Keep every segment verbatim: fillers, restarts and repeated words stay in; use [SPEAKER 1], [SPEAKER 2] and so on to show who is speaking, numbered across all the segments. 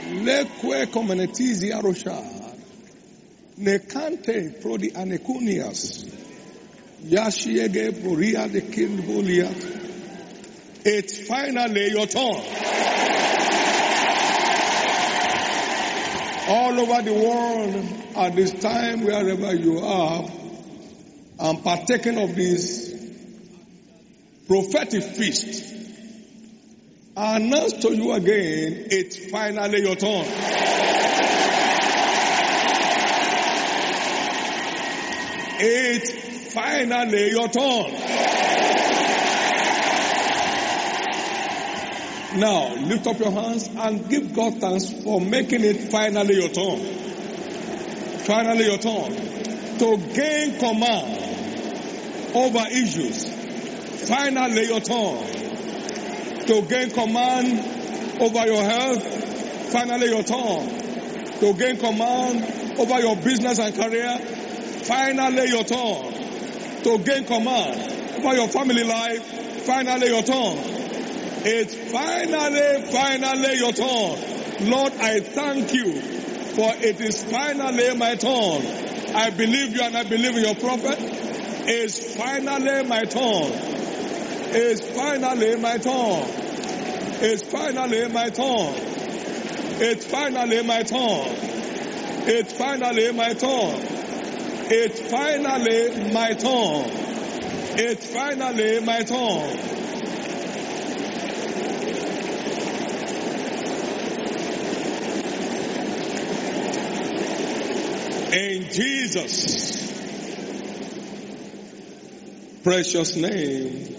[SPEAKER 1] Lekwe communitizi aroshar. Nekante pro the anekunias. Yashiege Boria the King Boliat. It's finally your turn. All over the world at this time, wherever you are, I'm partaking of this prophetic feast. I announce to you again, it's finally your turn. It's finally your turn. Now, lift up your hands and give God thanks for making it finally your turn. Finally your turn. To gain command over issues. Finally your turn. To gain command over your health. Finally your turn. To gain command over your business and career. Finally your turn. To gain command over your family life. Finally your turn. It's finally, finally your turn. Lord, I thank you for it is finally my turn. I believe you and I believe in your prophet. It's finally my turn. It's finally my turn. It's finally my turn. It's finally my turn. It's finally my turn. It's finally my turn. It's finally my turn. In Jesus' precious name,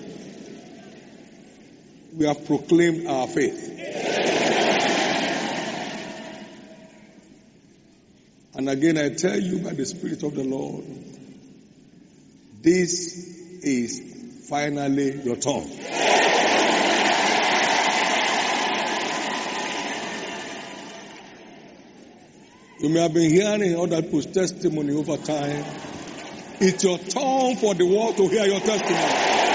[SPEAKER 1] we have proclaimed our faith. And again, I tell you by the Spirit of the Lord, this is finally your turn. You may have been hearing other people's testimony over time. It's your turn for the world to hear your testimony.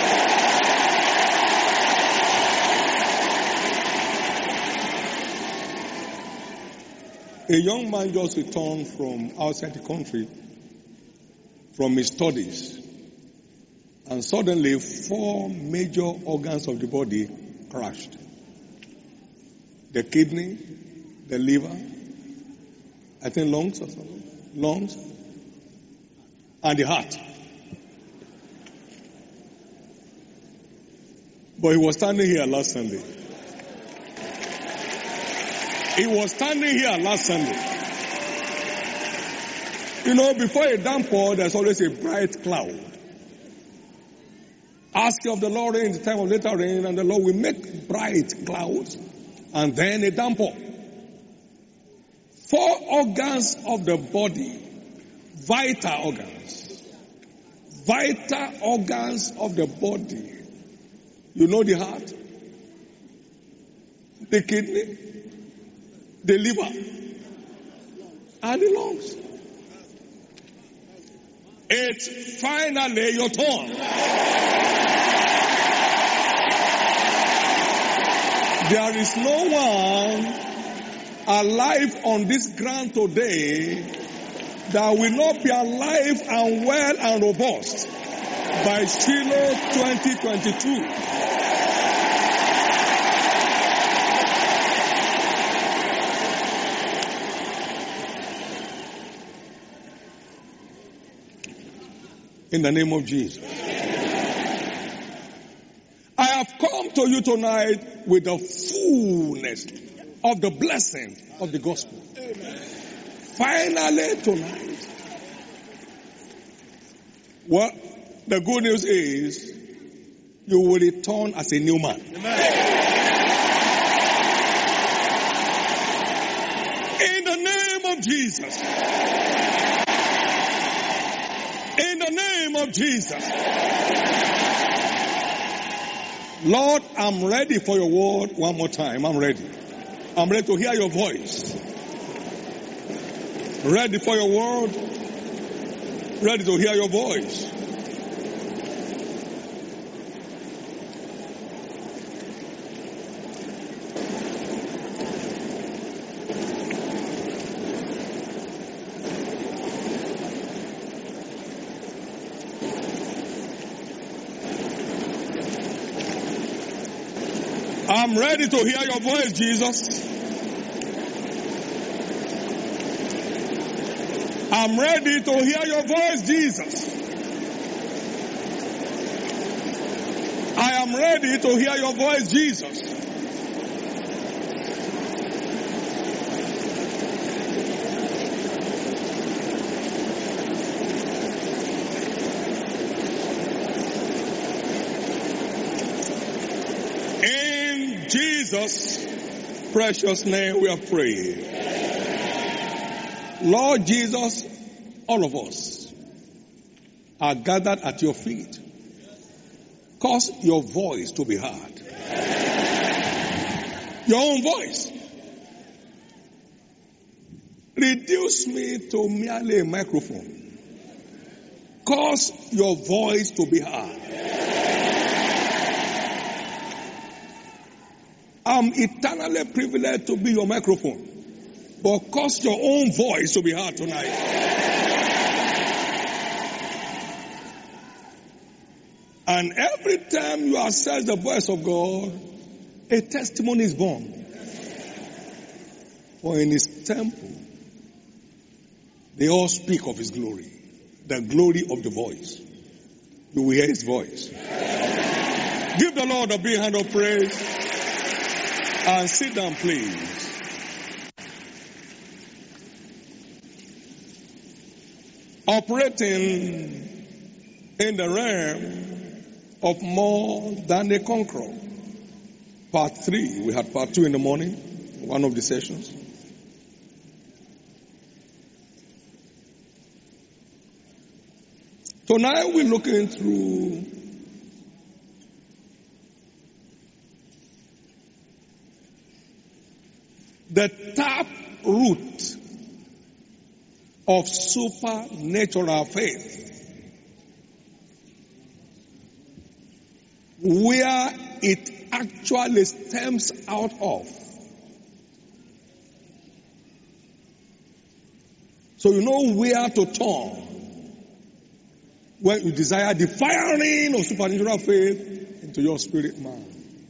[SPEAKER 1] A young man just returned from outside the country from his studies, and suddenly four major organs of the body crashed. The kidney, the liver, I think lungs or something. Lungs. And the heart. But he was standing here last Sunday. He was standing here last Sunday. You know, before a downpour, there's always a bright cloud. Ask of the Lord in the time of later rain, and the Lord will make bright clouds, and then a downpour. Four organs of the body, vital organs, vital organs of the body. You know the heart, the kidney, the liver, and the lungs. It's finally your turn. There is no one alive on this ground today that will not be alive and well and robust by Shiloh twenty twenty-two. In the name of Jesus. I have come to you tonight with the fullness of the blessing of the gospel. Amen. Finally tonight. Well, the good news is you will return as a new man. Amen. In the name of Jesus. In the name of Jesus. Lord, I'm ready for your word one more time. I'm ready. I'm ready to hear your voice. Ready for your word. Ready to hear your voice. I'm ready to hear your voice, Jesus. I'm ready to hear your voice, Jesus. I am ready to hear your voice, Jesus. In Jesus' precious name we are praying. Lord Jesus, all of us are gathered at your feet. Cause your voice to be heard. Your own voice. Reduce me to merely a microphone. Cause your voice to be heard. I'm eternally privileged to be your microphone. But cause your own voice to be heard tonight. And every time you access the voice of God, a testimony is born. For in his temple, they all speak of his glory. The glory of the voice. You will hear his voice. Give the Lord a big hand of praise. And sit down, please. Operating in the realm of more than a conqueror. Part three. We had part two in the morning, one of the sessions. Tonight we're looking through the tap root of supernatural faith, where it actually stems out of. So you know where to turn when you desire the firing of supernatural faith into your spirit man.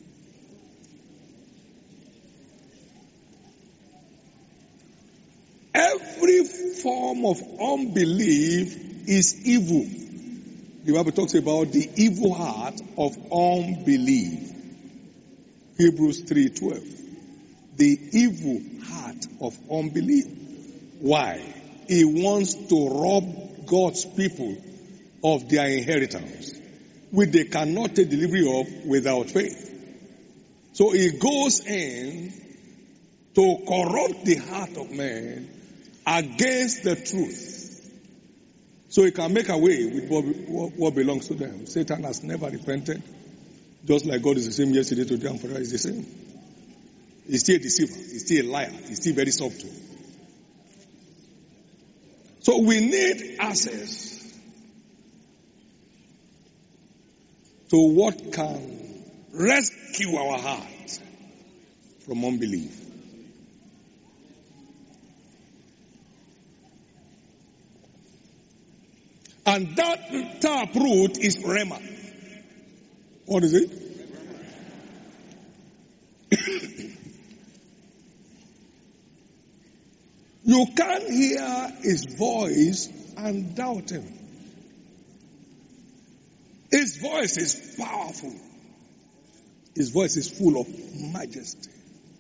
[SPEAKER 1] Every form of unbelief is evil. The Bible talks about the evil heart of unbelief. Hebrews three twelve. The evil heart of unbelief. Why? He wants to rob God's people of their inheritance, which they cannot take delivery of without faith. So he goes in to corrupt the heart of man against the truth, so he can make away with what, what belongs to them. Satan has never repented, just like God is the same yesterday, today, and forever is the same. He's still a deceiver. He's still a liar. He's still very subtle. So we need access to what can rescue our heart from unbelief. And that tap root is Rema. What is it? You can't hear his voice and doubt him. His voice is powerful. His voice is full of majesty.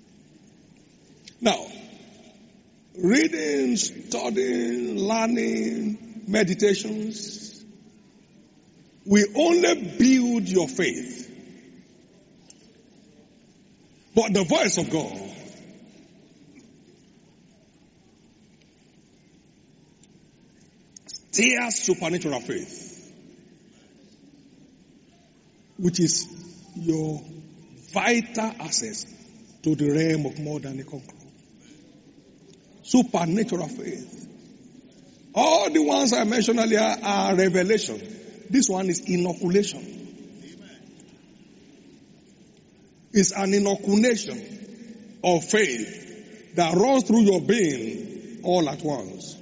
[SPEAKER 1] Now, reading, studying, learning, meditations will only build your faith. But the voice of God steers supernatural faith, which is your vital access to the realm of more than a conqueror. Supernatural faith. All the ones I mentioned earlier are revelation. This one is inoculation. It's an inoculation of faith that runs through your being all at once.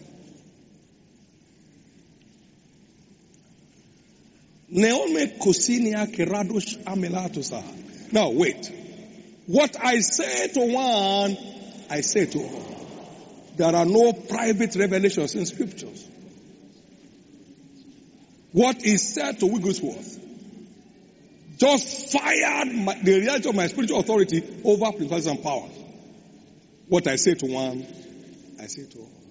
[SPEAKER 1] Neome Kosinia Keradosh Amelatosa. Now wait. What I say to one, I say to all. There are no private revelations in scriptures. What is said to Wigglesworth just fired my, the reality of my spiritual authority over principalities and powers. What I say to one, I say to all.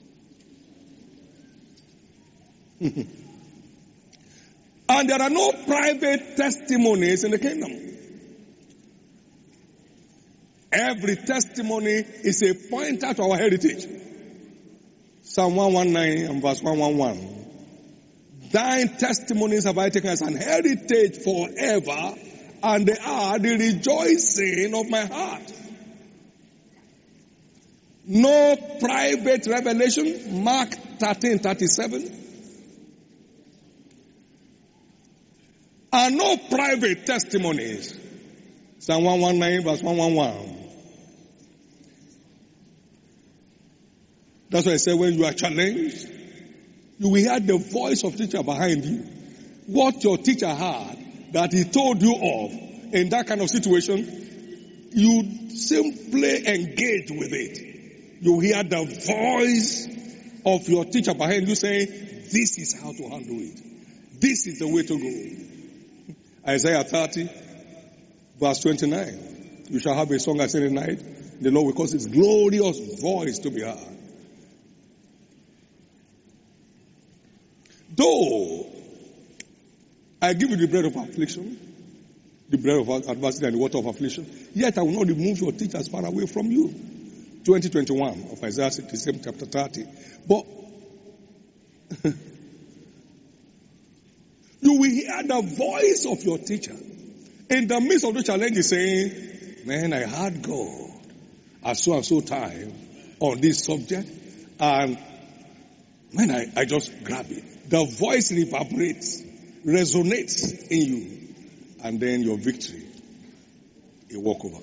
[SPEAKER 1] And there are no private testimonies in the kingdom. Every testimony is a pointer to our heritage. Psalm one nineteen and verse one eleven. Thine testimonies have I taken as an heritage forever, and they are the rejoicing of my heart. No private revelation, Mark thirteen thirty-seven. And no private testimonies, Psalm one nineteen verse one eleven. That's why I say when you are challenged, you will hear the voice of teacher behind you. What your teacher heard that he told you of in that kind of situation, you simply engage with it. You hear the voice of your teacher behind you saying, this is how to handle it. This is the way to go. Isaiah thirty, verse twenty-nine. You shall have a song as in the night. The Lord will cause his glorious voice to be heard. Though I give you the bread of affliction, the bread of adversity and the water of affliction, yet I will not remove your teachers far away from you. twenty twenty-one of Isaiah sixty-seven, chapter thirty. But you will hear the voice of your teacher in the midst of the challenge saying, man, I heard God at so and so time on this subject, and man, I, I just grab it. The voice reverberates, resonates in you, and then your victory, a walkover.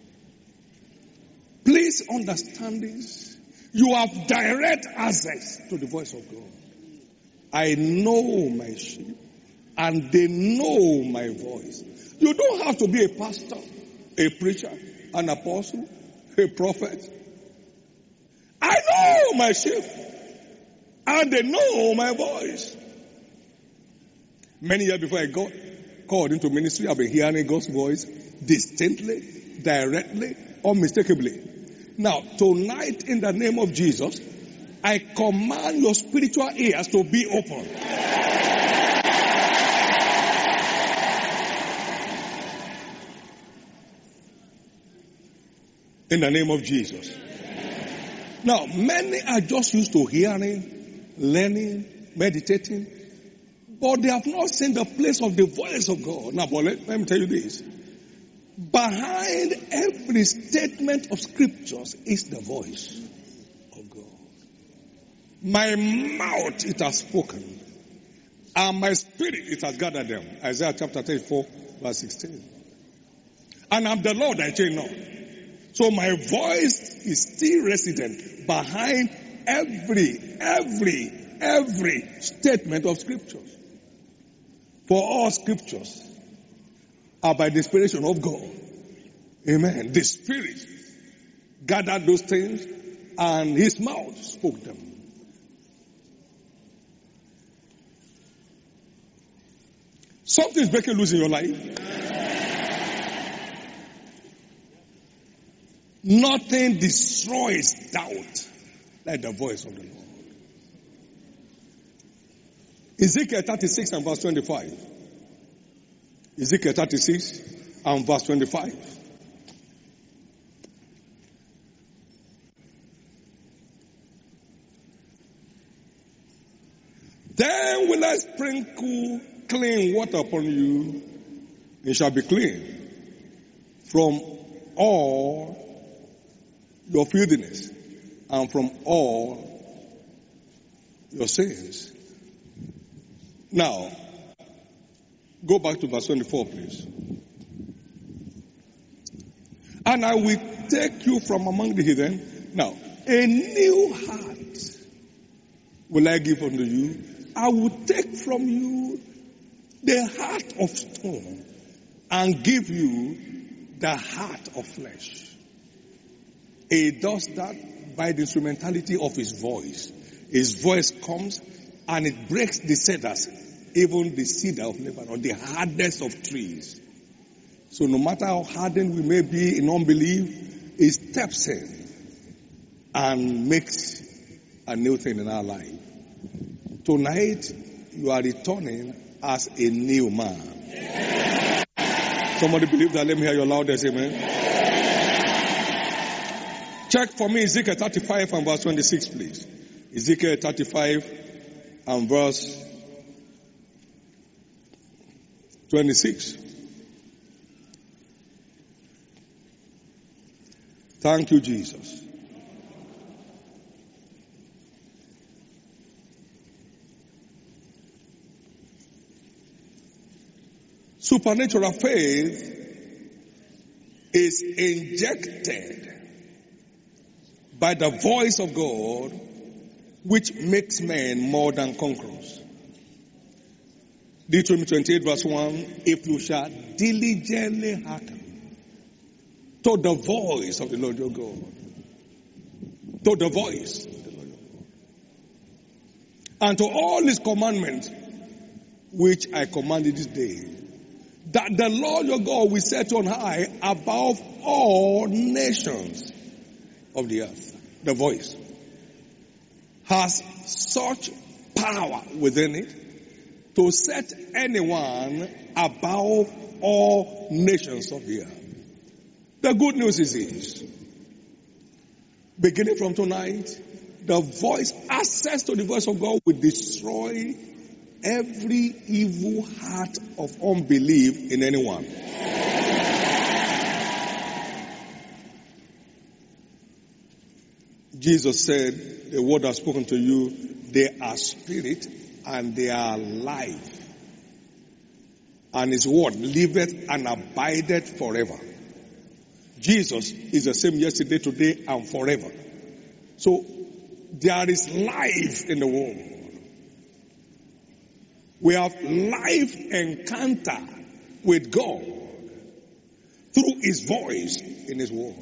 [SPEAKER 1] Please understand this. You have direct access to the voice of God. I know my sheep, and they know my voice. You don't have to be a pastor, a preacher, an apostle, a prophet. I know my sheep, and they know my voice. Many years before I got called into ministry, I've been hearing God's voice distinctly, directly, unmistakably. Now, tonight, in the name of Jesus, I command your spiritual ears to be open. In the name of Jesus. Now, many are just used to hearing, learning, meditating, but they have not seen the place of the voice of God. Now, but let, let me tell you this. Behind every statement of scriptures is the voice of God. My mouth, it has spoken, and my spirit, it has gathered them. Isaiah chapter thirty-four, verse sixteen. And I'm the Lord, I change not. So my voice is still resident behind every, every, every statement of scriptures. For all scriptures are by the inspiration of God. Amen. The Spirit gathered those things and his mouth spoke them. Something's breaking loose in your life. Nothing destroys doubt like the voice of the Lord. Ezekiel thirty-six and verse twenty-five. Ezekiel thirty-six and verse twenty-five. Then will I sprinkle clean water upon you, it shall be clean from all your filthiness and from all your sins. Now, go back to verse twenty-four, please. And I will take you from among the heathen. Now, a new heart will I give unto you. I will take from you the heart of stone and give you the heart of flesh. He does that by the instrumentality of his voice. His voice comes and it breaks the cedars, even the cedar of Lebanon, the hardest of trees. So no matter how hardened we may be in unbelief, he steps in and makes a new thing in our life. Tonight, you are returning as a new man. Somebody believe that? Let me hear your loudest amen. Check for me Ezekiel thirty-five and verse twenty-six, please. Ezekiel thirty-five and verse twenty-six. Thank you, Jesus. Supernatural faith is injected by the voice of God, which makes men more than conquerors. Deuteronomy twenty-eight verse one, if you shall diligently hearken to the voice of the Lord your God, to the voice of the Lord your God, and to all his commandments, which I commanded this day, that the Lord your God will set on high above all nations of the earth. The voice has such power within it to set anyone above all nations of the earth. The good news is this. Beginning from tonight, the voice, access to the voice of God will destroy every evil heart of unbelief in anyone. Jesus said, the word has spoken to you, they are spirit and they are life. And his word liveth and abideth forever. Jesus is the same yesterday, today, and forever. So there is life in the world. We have life encounter with God through his voice in his word.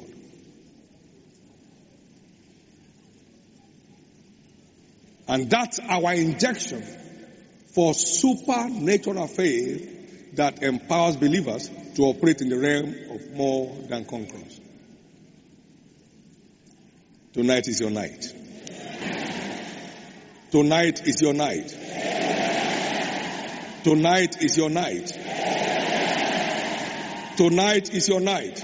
[SPEAKER 1] And that's our injection for supernatural faith that empowers believers to operate in the realm of more than conquerors. Tonight is your night. Tonight is your night. Tonight is your night. Tonight is your night.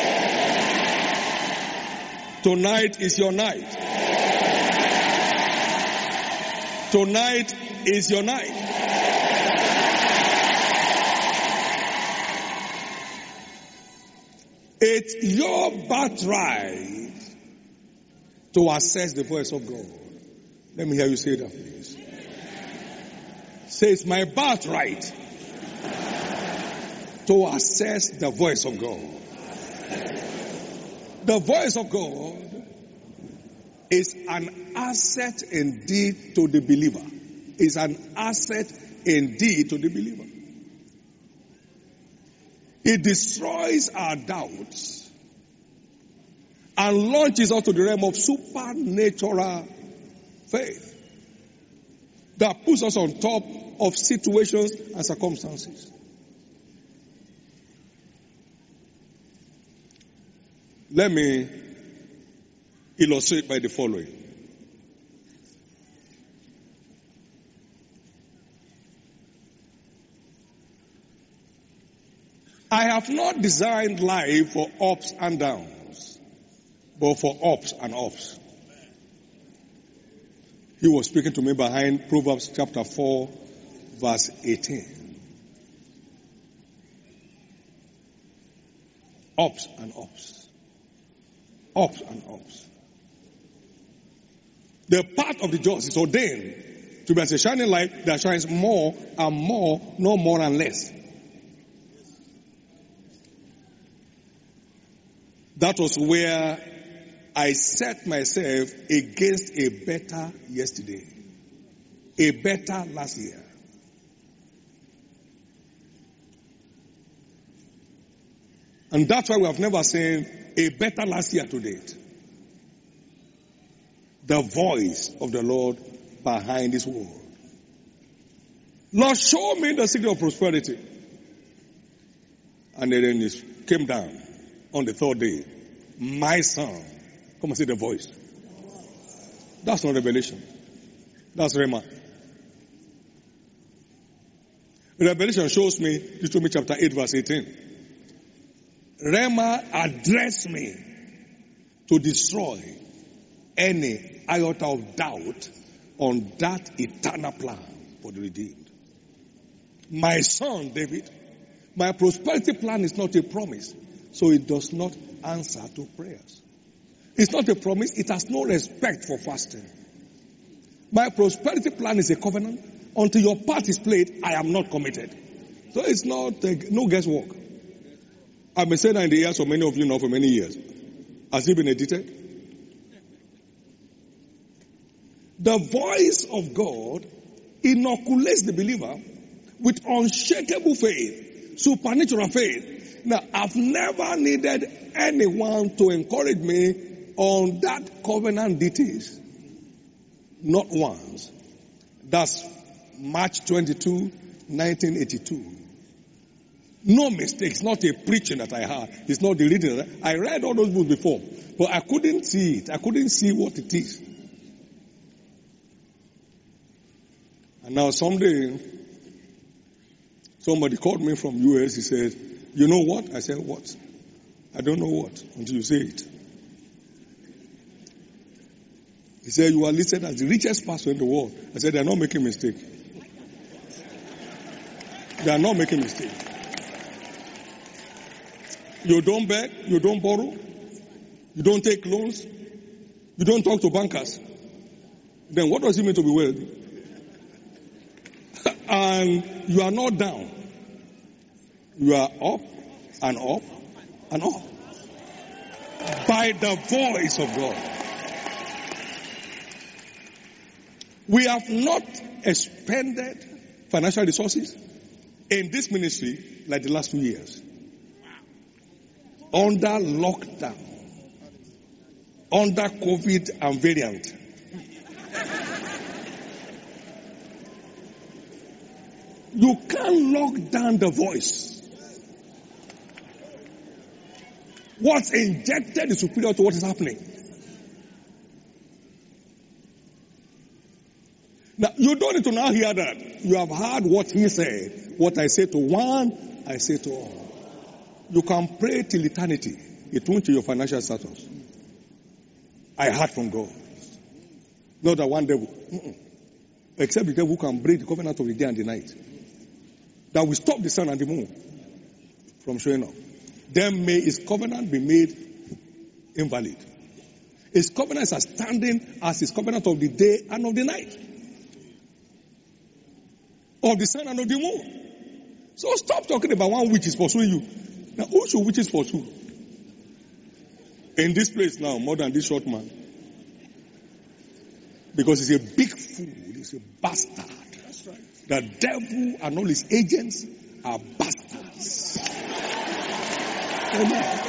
[SPEAKER 1] Tonight is your night. Tonight is your night. It's your birthright to access the voice of God. Let me hear you say that, please. Say, it's my birthright to access the voice of God. The voice of God is an asset indeed to the believer. Is an asset indeed to the believer. It destroys our doubts and launches us to the realm of supernatural faith that puts us on top of situations and circumstances. Let me illustrate by the following. I have not designed life for ups and downs, but for ups and ups. He was speaking to me behind Proverbs chapter four, verse eighteen. Ups and ups. Ups and ups. The path of the just is ordained to be as a shining light that shines more and more, no more and less. That was where I set myself against a better yesterday, a better last year. And that's why we have never seen a better last year to date. The voice of the Lord behind this word. Lord, show me the secret of prosperity. And then it came down on the third day. My son. Come and see the voice. That's not revelation. That's Rhema. Revelation shows me, Deuteronomy chapter eight verse eighteen. Rhema addressed me to destroy any iota of doubt on that eternal plan for the redeemed. My son, David, my prosperity plan is not a promise, so it does not answer to prayers. It's not a promise, it has no respect for fasting. My prosperity plan is a covenant. Until your part is played, I am not committed. So it's not, uh, no guesswork. I've been saying that in the ears of many of you now for many years. Has it been edited? The voice of God inoculates the believer with unshakable faith, supernatural faith. Now, I've never needed anyone to encourage me on that covenant details. Not once. That's March twenty-second, nineteen eighty-two. No mistakes, not a preaching that I had. It's not the reading. I read all those books before, but I couldn't see it. I couldn't see what it is. And now someday, somebody called me from U S. He said, you know what? I said, what? I don't know what until you say it. He said, you are listed as the richest pastor in the world. I said, they are not making mistake. They are not making mistake. You don't beg, you don't borrow, you don't take loans, you don't talk to bankers. Then what does it mean to be wealthy? And you are not down. You are up and up and up. By the voice of God. We have not expended financial resources in this ministry like the last two years. Under lockdown. Under COVID and variant. You can't lock down the voice. What's injected is superior to what is happening. Now, you don't need to now hear that. You have heard what he said. What I say to one, I say to all. You can pray till eternity. It won't change your financial status. I heard from God. Not that one devil. Mm-mm. Except the devil can break the covenant of the day and the night. That will stop the sun and the moon from showing up. Then may his covenant be made invalid. His covenant is as standing as his covenant of the day and of the night. Of the sun and of the moon. So stop talking about one witch is pursuing you. Now who should witches pursue? In this place now, more than this short man. Because he's a big fool. He's a bastard. That's right. The devil and all his agents are bastards. Amen.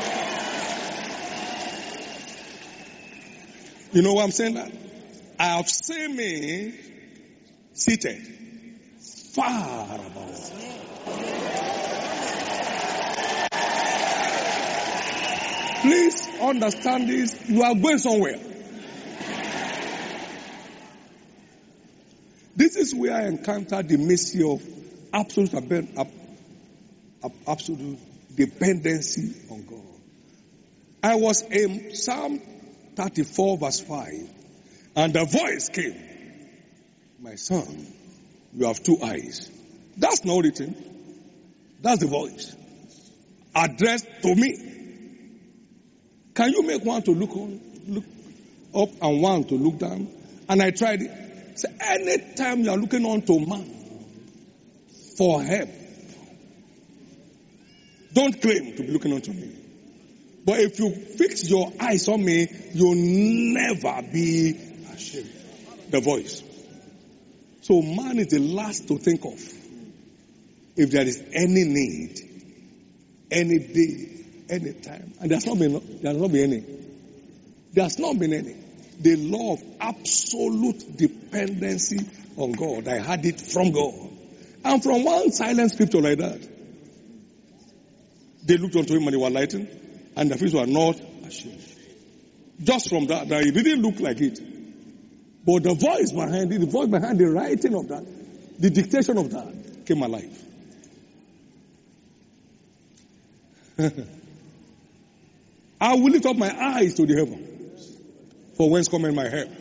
[SPEAKER 1] You know why I'm saying that? I have seen me seated far above. Please understand this. You are going somewhere. This is where I encountered the mercy of absolute, absolute dependency on God. I was in Psalm thirty-four verse five, and the voice came, my son, you have two eyes. That's not written. That's the voice. Addressed to me. Can you make one to look on, look up and one to look down? And I tried it. So anytime you are looking on to man for help, don't claim to be looking on to me. But if you fix your eyes on me, you'll never be ashamed. The voice. So man is the last to think of. If there is any need, any day, any time. And there's not been, there's not been any. There's not been any. The law of absolute dependency on God. I had it from God. And from one silent scripture like that, they looked unto him and they were lightened, and their faces were not ashamed. Just from that, that it didn't look like it. But the voice behind it, the voice behind the writing of that, the dictation of that, came alive. I will lift up my eyes to the heaven, for whence cometh my help.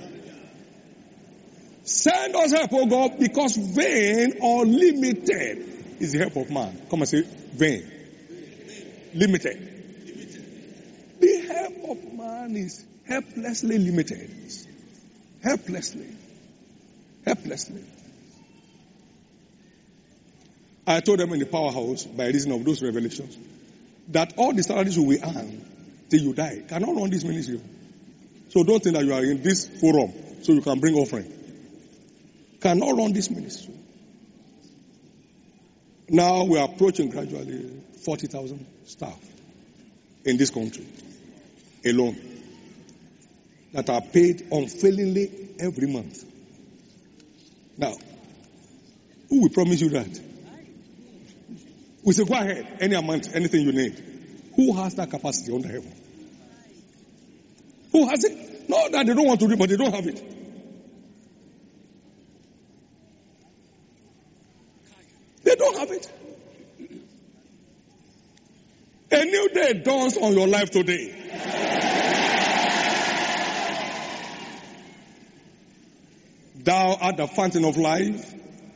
[SPEAKER 1] Send us help, O God, because vain or limited is the help of man. Come and say, vain. Limited. The help of man is helplessly limited. Helplessly. Helplessly. I told them in the powerhouse, by reason of those revelations, that all the salaries you will earn till you die cannot run this ministry. So don't think that you are in this forum so you can bring offering. Cannot run this ministry. Now we are approaching gradually forty thousand staff in this country alone that are paid unfailingly every month. Now, who will promise you that? We say, go ahead, any amount, anything you need. Who has that capacity under heaven? Who has it? Not that they don't want to do it, but they don't have it. They don't have it. A new day dawns on your life today. Thou art the fountain of life,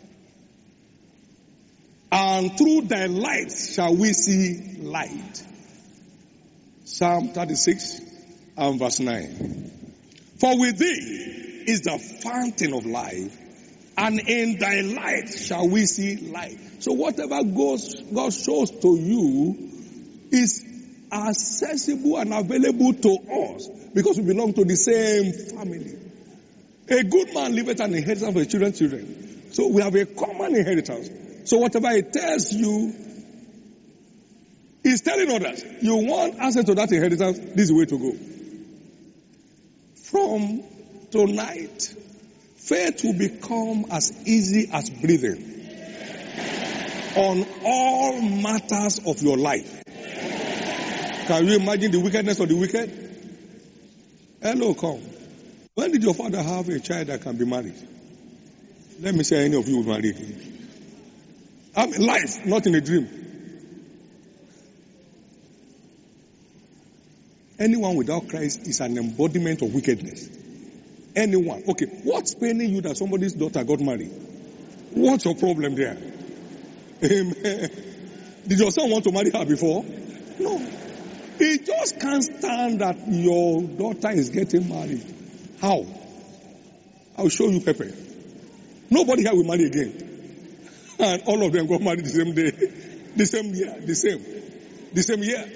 [SPEAKER 1] and through thy light shall we see light. Psalm thirty-six and verse nine. For with thee is the fountain of life, and in thy light shall we see light. So whatever goes, God shows to you is accessible and available to us because we belong to the same family. A good man leaveth an inheritance for his children's children. So we have a common inheritance. So whatever he tells you, he's telling others, you want access to that inheritance, this is the way to go. From tonight, faith will become as easy as breathing on all matters of your life. Can you imagine the wickedness of the wicked? Hello, come. When did your father have a child that can be married? Let me say any of you will marry him. I mean, life, not in a dream. Anyone without Christ is an embodiment of wickedness. Anyone. Okay, what's paining you that somebody's daughter got married? What's your problem there? Amen. Did your son want to marry her before? No. He just can't stand that your daughter is getting married. How? I'll show you Pepe. Nobody here will marry again. And all of them got married the same day. The same year. The same. The same year.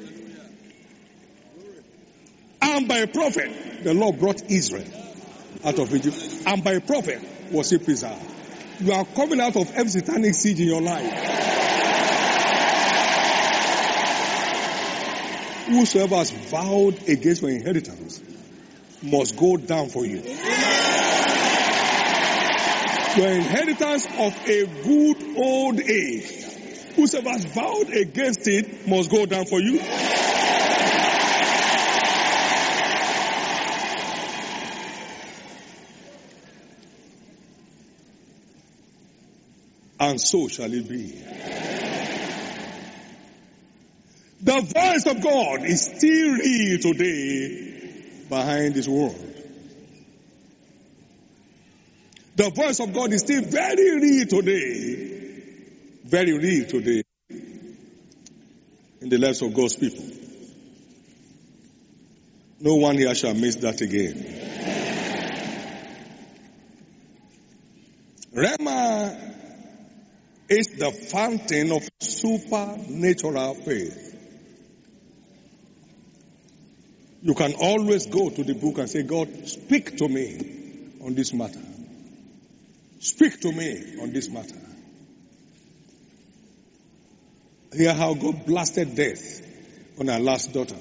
[SPEAKER 1] And by a prophet, the Lord brought Israel out of Egypt. And by a prophet was he preserved. You are coming out of every satanic siege in your life. Whosoever has vowed against your inheritance must go down for you. Your inheritance of a good old age. Whosoever has vowed against it must go down for you. And so shall it be. The voice of God is still real today behind this world. The voice of God is still very real today, very real today in the lives of God's people. No one here shall miss that again. Rhema is the fountain of supernatural faith. You can always go to the book and say, God, speak to me on this matter. Speak to me on this matter. Hear how God blasted death on our last daughter.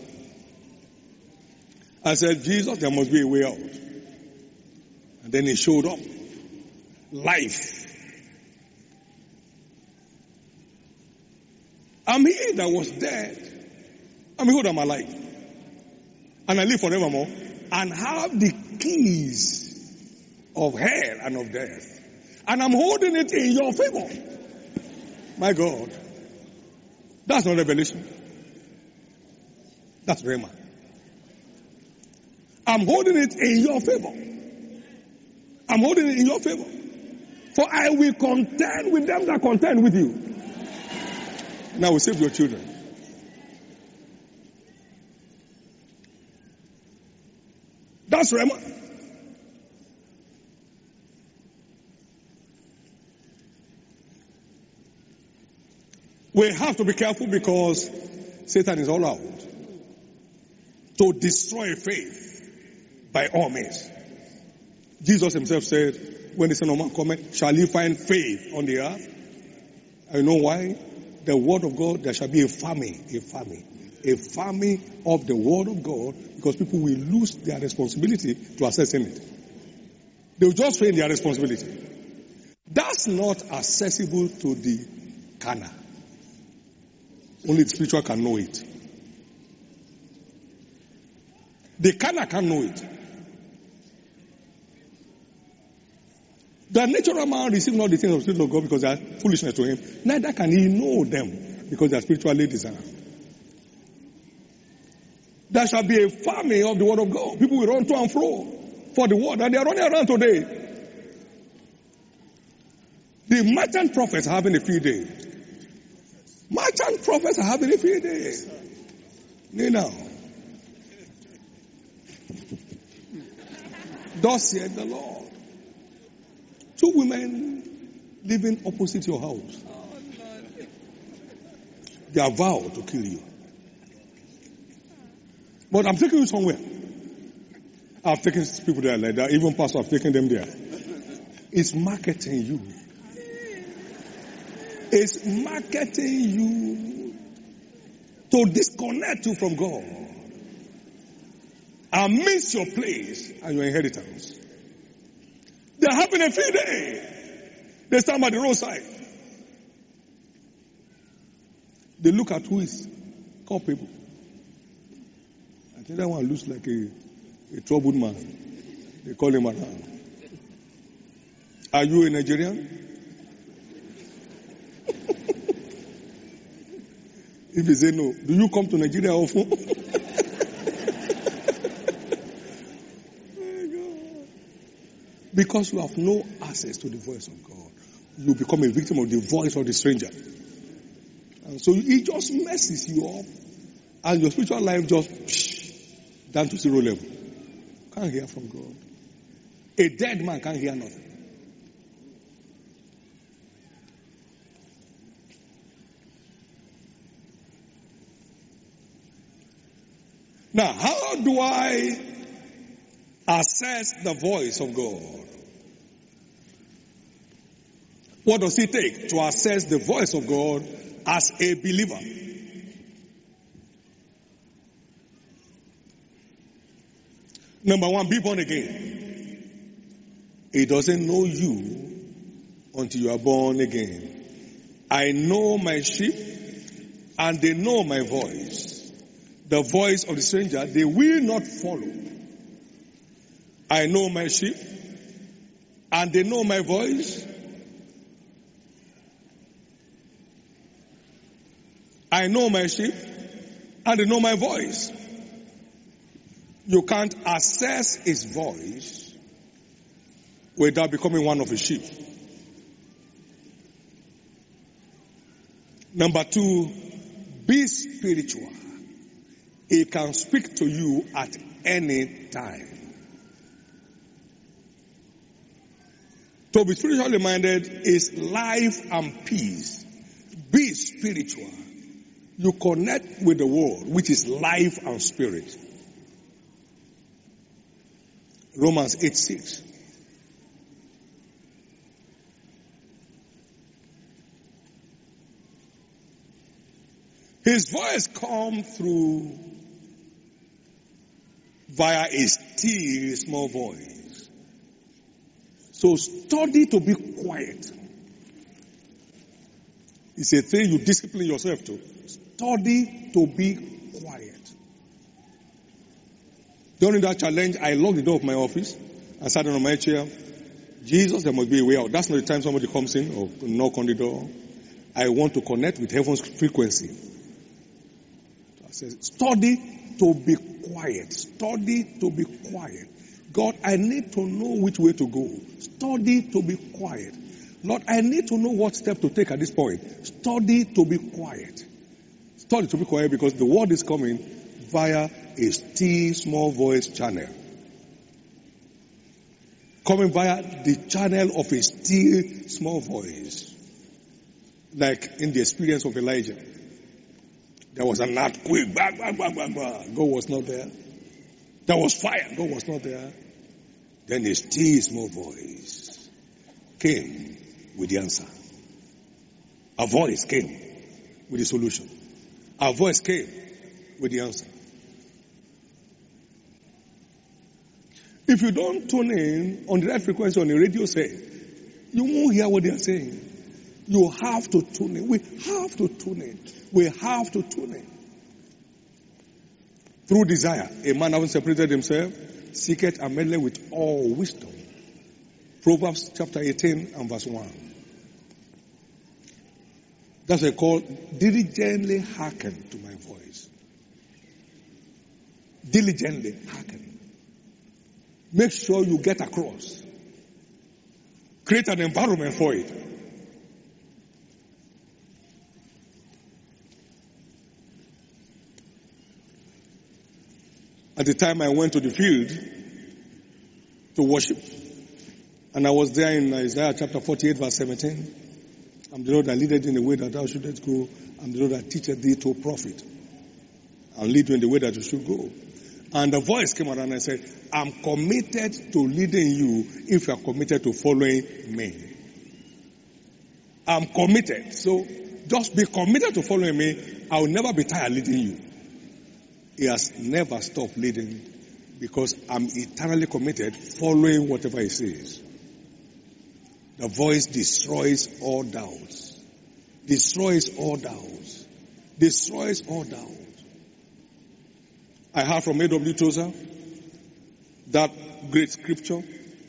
[SPEAKER 1] I said, Jesus, there must be a way out. And then he showed up. Life. I'm he that was dead. I'm behold, I'm alive. And I live forevermore. And have the keys of hell and of death. And I'm holding it in your favor. My God. That's not revelation. That's Rhema. I'm holding it in your favor. I'm holding it in your favor. For I will contend with them that contend with you. Now we save your children. That's Rhema. We have to be careful because Satan is all out to destroy faith by all means. Jesus himself said, when the Son of Man cometh, shall he find faith on the earth? And you know why? The word of God, there shall be a famine, a famine, a famine of the word of God, because people will lose their responsibility to accessing it. They will just fail in their responsibility. That's not accessible to the carnal. Only the spiritual can know it. The carnal can know it. The natural man receives not the things of the Spirit of God because they are foolishness to him. Neither can he know them because they are spiritually discerned. There shall be a famine of the word of God. People will run to and fro for the word, and they are running around today. The merchant prophets are having a field day. Merchant prophets are having a field day. You know. Thus said the Lord. Two women living opposite your house. They are vowed to kill you. But I'm taking you somewhere. I've taken people there like that. Even pastors have taken them there. It's marketing you. It's marketing you to disconnect you from God and miss your place and your inheritance. They're having a field day. They stand by the roadside. They look at who is culpable. I think that one looks like a, a troubled man. They call him around. Are you a Nigerian? If you say no, do you come to Nigeria often? Because you have no access to the voice of God, you become a victim of the voice of the stranger. And so it just messes you up, and your spiritual life just psh, down to zero level. Can't hear from God. A dead man can't hear nothing. Now, how do I assess the voice of God? What does it take to assess the voice of God as a believer? Number one, be born again. He doesn't know you until you are born again. I know my sheep and they know my voice. The voice of the stranger, they will not follow. I know my sheep, and they know my voice. I know my sheep, and they know my voice. You can't assess his voice without becoming one of his sheep. Number two, be spiritual. He can speak to you at any time. To be spiritually minded is life and peace. Be spiritual. You connect with the world, which is life and spirit. Romans eight six. He His voice comes through via a still small voice. So study to be quiet. It's a thing you discipline yourself to. Study to be quiet. During that challenge, I locked the door of my office and sat down on my chair. Jesus, there must be a way out. That's not the time somebody comes in or knock on the door. I want to connect with heaven's frequency. So I said, study to be quiet. Study to be quiet. God, I need to know which way to go. Study to be quiet. Lord, I need to know what step to take at this point. Study to be quiet. Study to be quiet because the word is coming via a still small voice channel. Coming via the channel of a still small voice. Like in the experience of Elijah. There was an earthquake. Bang, bang, bang, bang, bang. God was not there. There was fire. God was not there. Then a still small voice came with the answer. A voice came with the solution. A voice came with the answer. If you don't tune in on the right frequency on the radio set, you won't hear what they are saying. You have to tune in. We have to tune in. We have to tune in. Through desire, a man having separated himself, seeketh and meddleth with all wisdom. Proverbs chapter eighteen and verse one. That's what I call diligently hearken to my voice. Diligently hearken. Make sure you get across. Create an environment for it. At the time I went to the field to worship, and I was there in Isaiah chapter forty-eight verse seventeen. I'm the Lord that leadeth in the way that thou shouldest go. I'm the Lord that teacheth thee to profit. I'll lead you in the way that you should go. And the voice came around and said, I'm committed to leading you if you are committed to following me. I'm committed. So just be committed to following me. I will never be tired leading you. He has never stopped leading because I'm eternally committed following whatever he says. The voice destroys all doubts. Destroys all doubts. Destroys all doubts. I heard from A W Tozer that great scripture.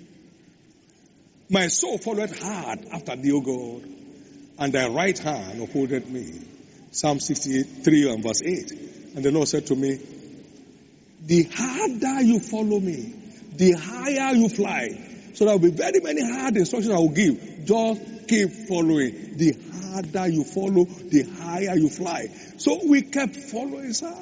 [SPEAKER 1] My soul followed hard after thee, O God, and thy right hand upholdeth me. Psalm sixty-three and verse eight. And the Lord said to me, the harder you follow me, the higher you fly. So there will be very many hard instructions I will give. Just keep following. The harder you follow, the higher you fly. So we kept following, sir.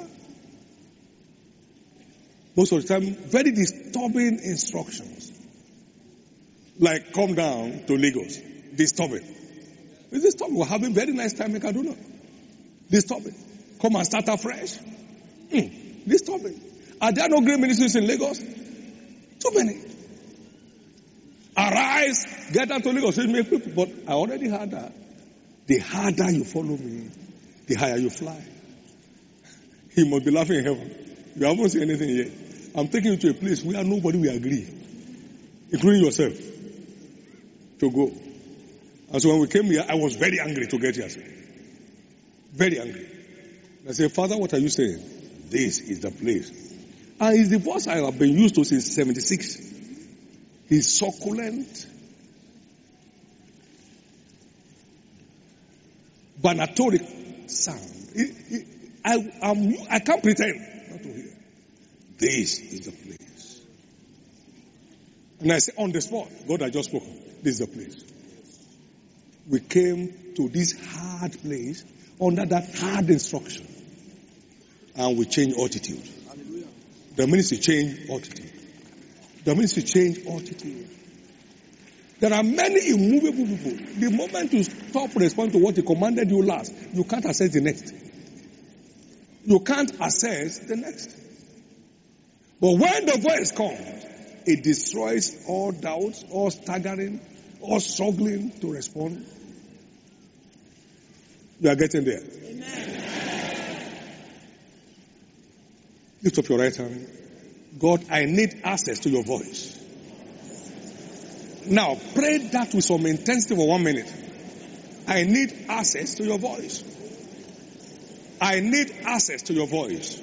[SPEAKER 1] Most of the time, very disturbing instructions. Like, come down to Lagos. Disturbing. It's disturbing. We're having very nice time in Kaduna. Disturbing. Come and start afresh. Mm. Disturbing. Are there no great ministries in Lagos? Too many. Arise, get down to Lagos. But I already heard that. The harder you follow me, the higher you fly. He must be laughing in heaven. You haven't seen anything yet. I'm taking you to a place where nobody will agree, including yourself, to go. And so when we came here, I was very angry to get here. Very angry. I said, Father, what are you saying? This is the place. And it's the voice I have been used to since seventy-six. He's succulent, banatoric sound. It, it, I, I'm, I can't pretend not to hear. This is the place. And I say, on the spot, God had just spoken. This is the place. We came to this hard place under that hard instruction. And we changed altitude. Hallelujah. The ministry changed altitude. The ministry changed altitude. There are many immovable people. The moment you stop responding to what he commanded you last, you can't access the next. You can't access the next. But when the voice comes, it destroys all doubts, all staggering, all struggling to respond. You are getting there. Amen. Lift up your right hand. God, I need access to your voice. Now, pray that with some intensity for one minute. I need access to your voice. I need access to your voice.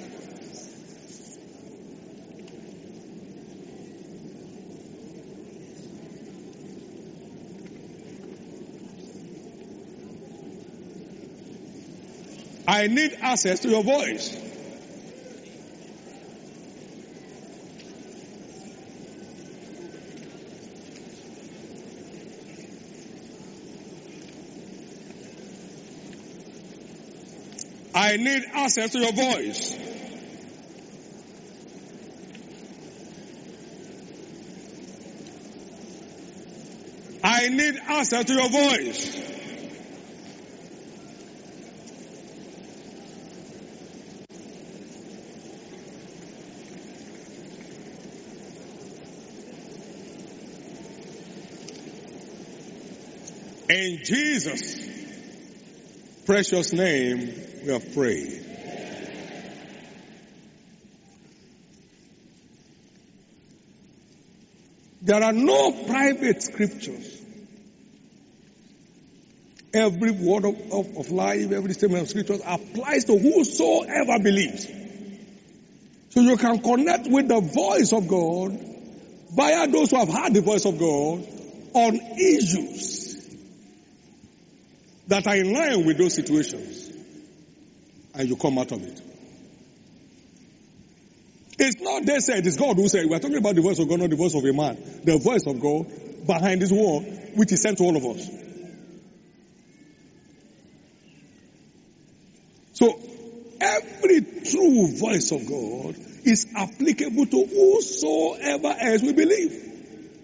[SPEAKER 1] I need access to your voice. I need access to your voice. I need access to your voice. In Jesus' precious name, we have prayed. There are no private scriptures. Every word of, of, of life, every statement of scriptures applies to whosoever believes. So you can connect with the voice of God via those who have heard the voice of God on issues that are in line with those situations, and you come out of it. It's not they said, it's God who said. We're talking about the voice of God, not the voice of a man. The voice of God behind this word, which is sent to all of us. So, every true voice of God is applicable to whosoever else we believe.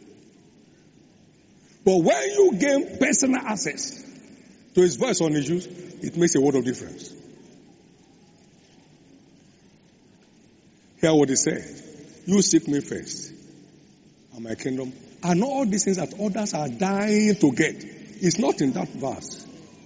[SPEAKER 1] But when you gain personal access to his voice on issues, it makes a world of difference. Hear what he said. You seek me first, and my kingdom, and all these things that others are dying to get. It's not in that verse.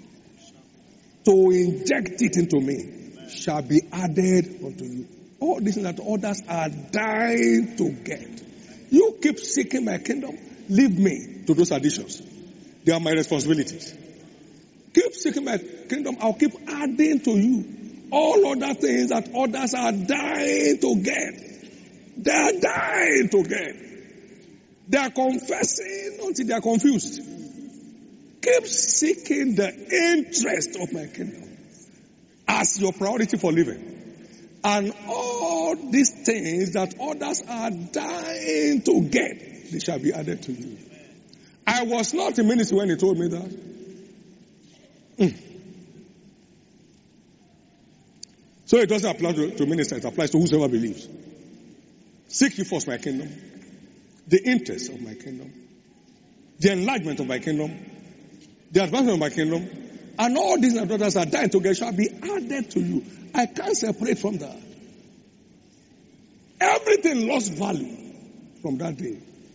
[SPEAKER 1] To inject it into me shall be added unto you. All these things that others are dying to get. You keep seeking my kingdom, leave me to those additions. They are my responsibilities. Keep seeking my kingdom, I'll keep adding to you all other things that others are dying to get. They are dying to get. They are confessing until they are confused. Keep seeking the interest of my kingdom as your priority for living. And all these things that others are dying to get, they shall be added to you. I was not in ministry when he told me that. Mm. So it doesn't apply to, to ministers, it applies to whosoever believes. Seek ye first my kingdom, the interest of my kingdom, the enlargement of my kingdom, the advancement of my kingdom, and all these and others are dying to get shall be added to you. I can't separate from that. Everything lost value from that day.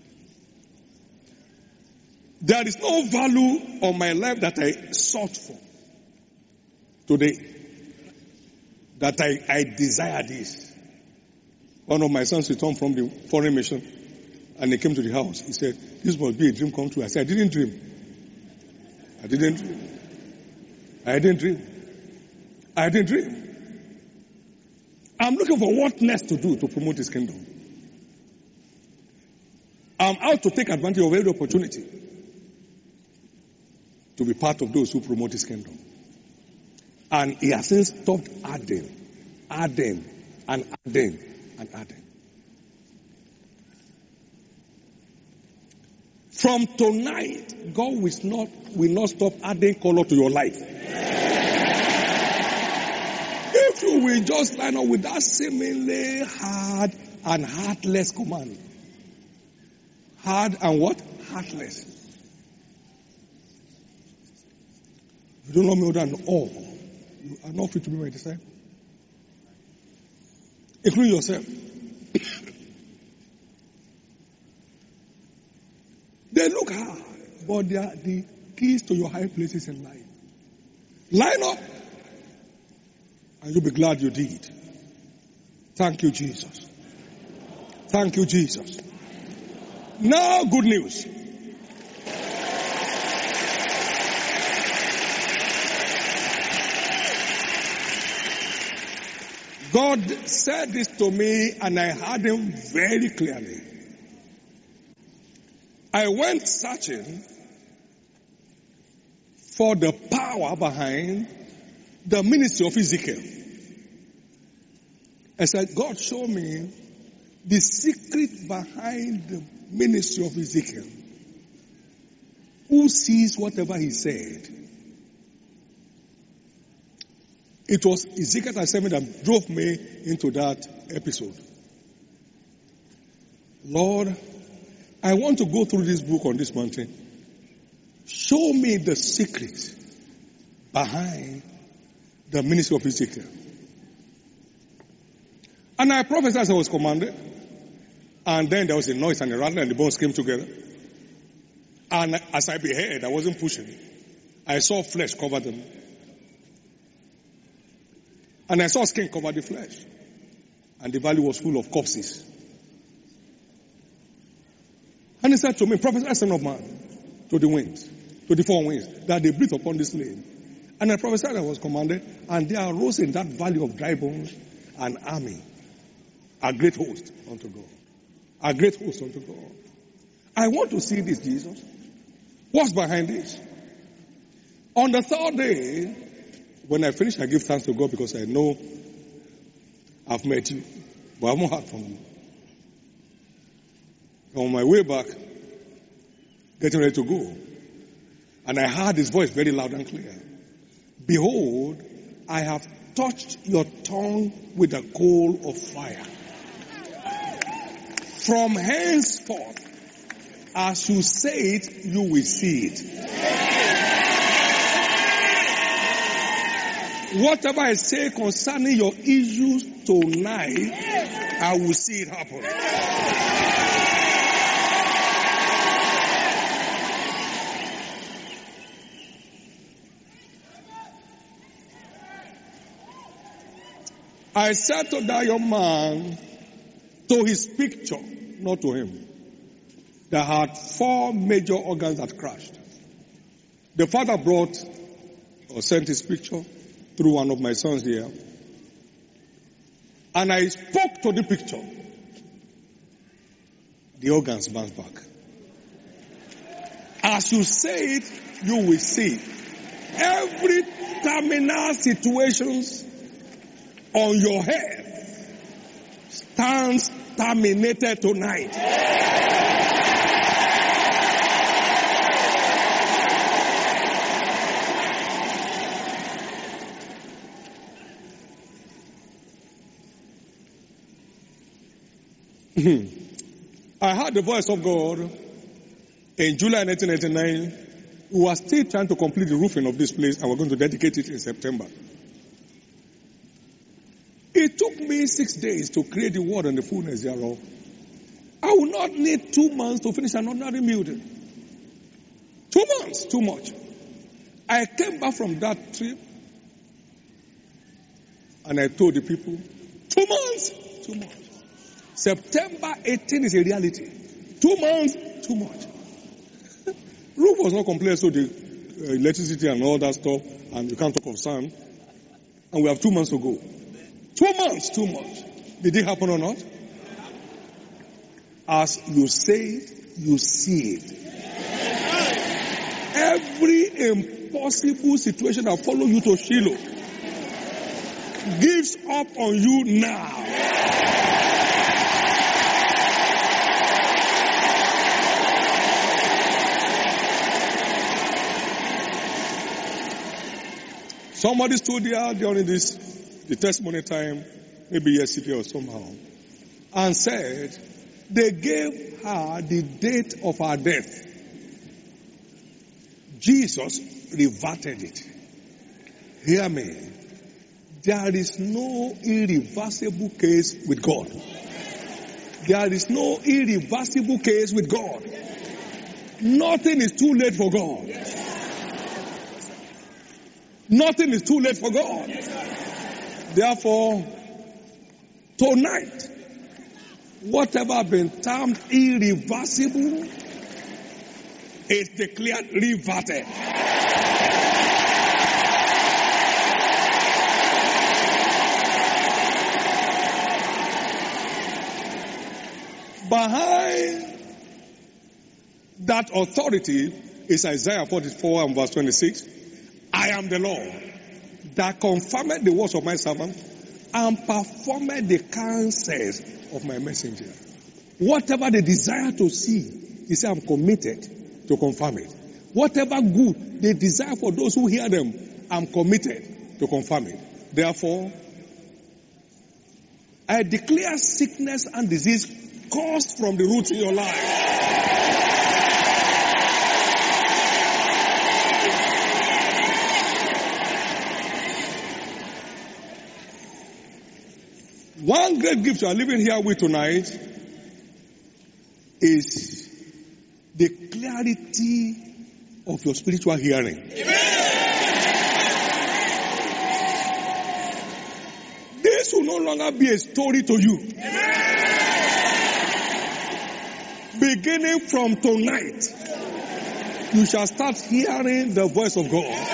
[SPEAKER 1] There is no value on my life that I sought for today. That I, I desire this. One of my sons returned from the foreign mission and he came to the house. He said, this must be a dream come true. I said, I didn't dream. I didn't dream. I didn't dream. I didn't dream. I'm looking for what next to do to promote his kingdom. I'm out to take advantage of every opportunity to be part of those who promote his kingdom. And he has since stopped adding, adding, and adding, and adding. From tonight, God will not, will not stop adding color to your life. If you will just line up with that seemingly hard and heartless command. Hard and what? Heartless. You don't know me more than all. You are not fit to be my disciple. Including yourself. They look hard, but they are the keys to your high places in life. Line up, and you'll be glad you did. Thank you, Jesus. Thank you, Jesus. Now, good news. God said this to me and I heard him very clearly. I went searching for the power behind the ministry of Ezekiel. I said, God, show me the secret behind the ministry of Ezekiel. Who sees whatever he said? It was Ezekiel thirty-seven that drove me into that episode. Lord, I want to go through this book on this mountain. Show me the secret behind the ministry of Ezekiel. And I prophesied as I was commanded. And then there was a noise and a rattle and the bones came together. And as I beheld, I wasn't pushing. I saw flesh cover them. And I saw skin cover the flesh. And the valley was full of corpses. And he said to me, prophesy, son of man, to the winds, to the four winds, that they breathe upon this land. And I prophesied I was commanded, and there arose in that valley of dry bones an army, a great host unto God. A great host unto God. I want to see this, Jesus. What's behind this? On the third day, when I finish, I give thanks to God because I know I've met you, but I haven't heard from you. On my way back, getting ready to go, and I heard his voice very loud and clear. Behold, I have touched your tongue with a coal of fire. From henceforth, as you say it, you will see it. Whatever I say concerning your issues tonight, I will see it happen. I said to that young man, to his picture, not to him, that had four major organs that crashed. The father brought or sent his picture through one of my sons here. And I spoke to the picture. The organs bounced back. As you say it, you will see. Every terminal situations on your head stands terminated tonight. I heard the voice of God in July nineteen ninety-nine. We were still trying to complete the roofing of this place and we're going to dedicate it in September. It took me six days to create the word and the fullness thereof. I will not need two months to finish an ordinary building. Two months, too much. I came back from that trip and I told the people, two months, too much. September eighteenth is a reality. Two months, too much. Roof was not completed, so the uh, electricity and all that stuff, and you can't talk of sun. And we have two months to go. Two months, too much. Did it happen or not? As you say it, you see it. Every impossible situation that follows you to Shiloh gives up on you now. Somebody stood there during this, the testimony time, maybe yesterday or somehow, and said, they gave her the date of her death. Jesus reverted it. Hear me. There is no irreversible case with God. There is no irreversible case with God. Nothing is too late for God. Nothing is too late for God. Therefore, Tonight, whatever been termed irreversible is declared reverted. Behind that authority is Isaiah forty-four and verse twenty-six. I am the Lord that confirmed the words of my servant and performed the counsels of my messenger. Whatever they desire to see, he said, I'm committed to confirm it. Whatever good they desire for those who hear them, I'm committed to confirm it. Therefore, I declare sickness and disease caused from the roots in your life. One great gift you are living here with tonight is the clarity of your spiritual hearing. Amen. This will no longer be a story to you. Amen. Beginning from tonight, you shall start hearing the voice of God.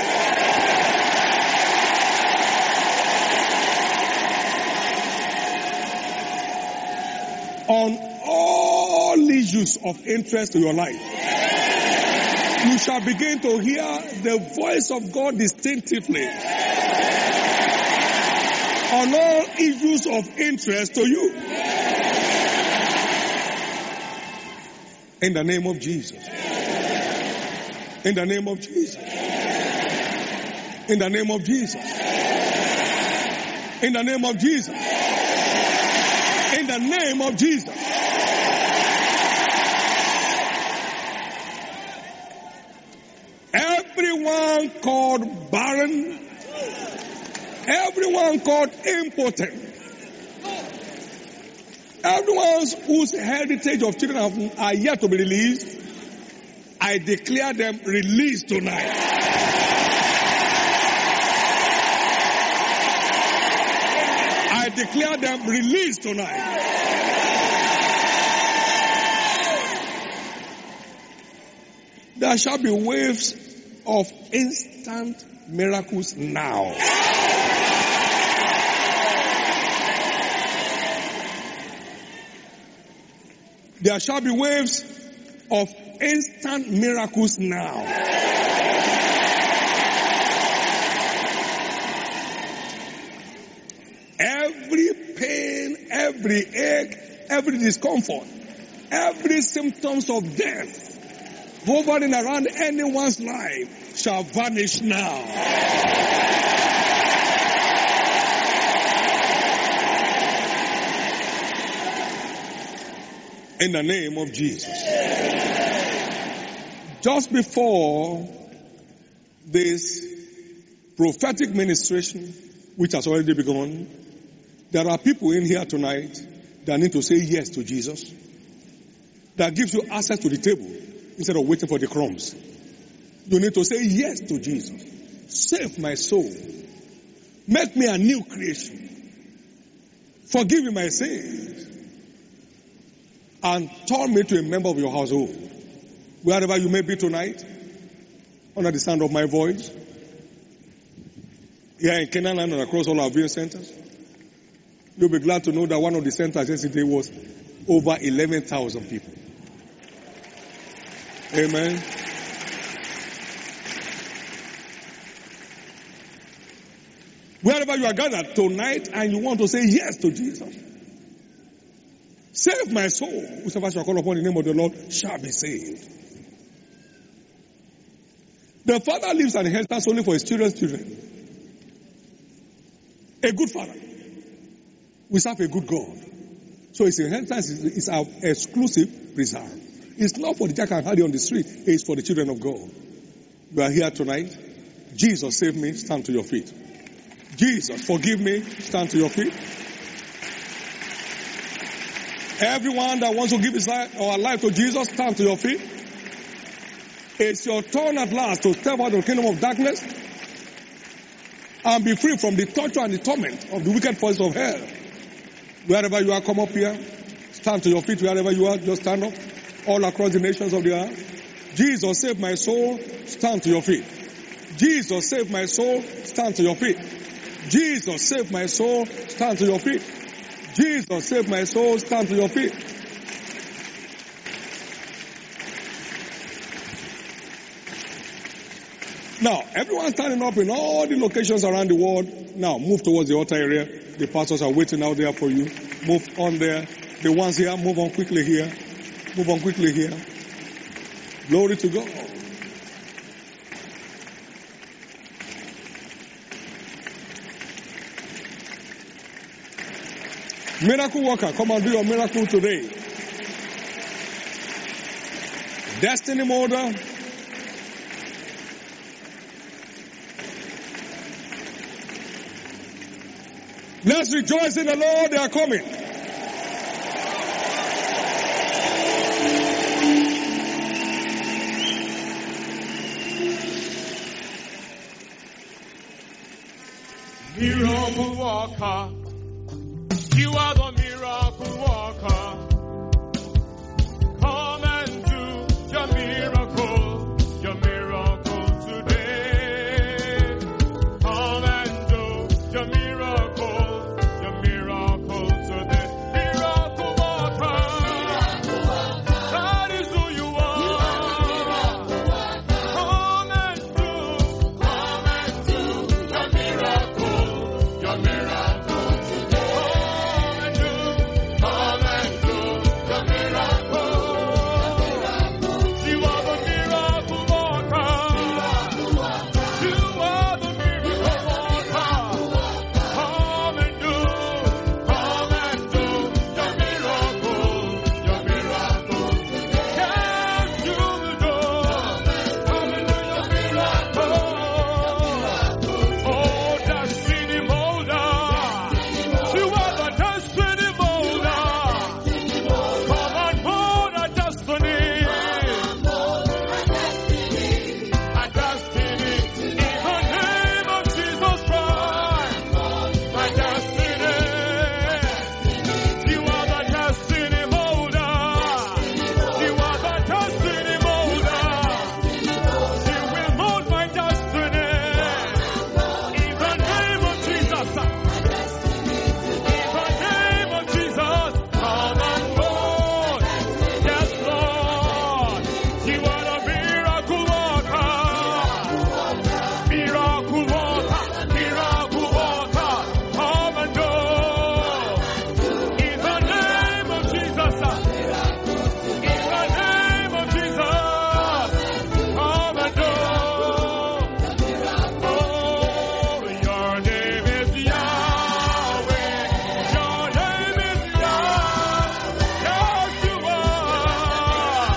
[SPEAKER 1] On all issues of interest to your life, you shall begin to hear the voice of God distinctively. On all issues of interest to you. In the name of Jesus. In the name of Jesus. In the name of Jesus. In the name of Jesus. In the name of Jesus. Everyone called barren, everyone called impotent, everyone whose heritage of children are yet to be released, I declare them released tonight. I declare them released tonight. There shall be waves of instant miracles now. There shall be waves of instant miracles now. Every pain, every ache, every discomfort, every symptoms of death hovering around anyone's life shall vanish now. In the name of Jesus. Just before this prophetic ministration, which has already begun, there are people in here tonight that need to say yes to Jesus. That gives you access to the table instead of waiting for the crumbs. You need to say yes to Jesus. Save my soul. Make me a new creation. Forgive me my sins. And turn me to a member of your household. Wherever you may be tonight, under the sound of my voice, here in Canaan and across all our viewing centers, you'll be glad to know that one of the centers yesterday was over eleven thousand people. Amen. Wherever you are gathered tonight and you want to say yes to Jesus, save my soul. Whosoever shall call upon the name of the Lord shall be saved. The father leaves an inheritance only for his children's children. A good father. We serve a good God. So his inheritance is, is our exclusive preserve. It's not for the jack and hardy on the street. It's for the children of God. You are here tonight. Jesus, save me. Stand to your feet. Jesus, forgive me. Stand to your feet. Everyone that wants to give his life or life to Jesus, stand to your feet. It's your turn at last to step out of the kingdom of darkness and be free from the torture and the torment of the wicked forces of hell. Wherever you are, come up here. Stand to your feet wherever you are. Just stand up. All across the nations of the earth. Jesus, save my soul. Stand to your feet. Jesus, save my soul. Stand to your feet. Jesus, save my soul. Stand to your feet. Jesus, save my soul. Stand to your feet. Now, everyone standing up in all the locations around the world. Now, move towards the altar area. The pastors are waiting out there for you. Move on there. The ones here, move on quickly here. Move on quickly here. Glory to God. Miracle worker, come and do your miracle today. Destiny molder. Let's rejoice in the Lord, they are coming.
[SPEAKER 2] Miracle worker, you are the miracle worker. Come and do your miracle, your miracle today. Come and do your miracle, your miracle today. Miracle worker, that is who you are. Come and do, come and do your miracle, your miracle today. Come and do, come and do your miracle. You are the miracle worker. You are the miracle worker. Come and do, come and do your miracle, your miracle today. Yes, you will do. Come and do your miracle. Oh, destiny molder. You are the destiny molder. Come and mold a destiny. A destiny. In the name of Jesus Christ. My destiny. You are the destiny molder. You are the destiny molder. You will mold my destiny. In the name of Jesus. In the name of Jesus. Come and mold. Yes, Lord. You are the miracle worker. Miracle worker. Miracle worker. Come and do. In the name of Jesus. In the name of Jesus. Come and do. Oh, your name is Yahweh. Your name is Yahweh. Yes, you are.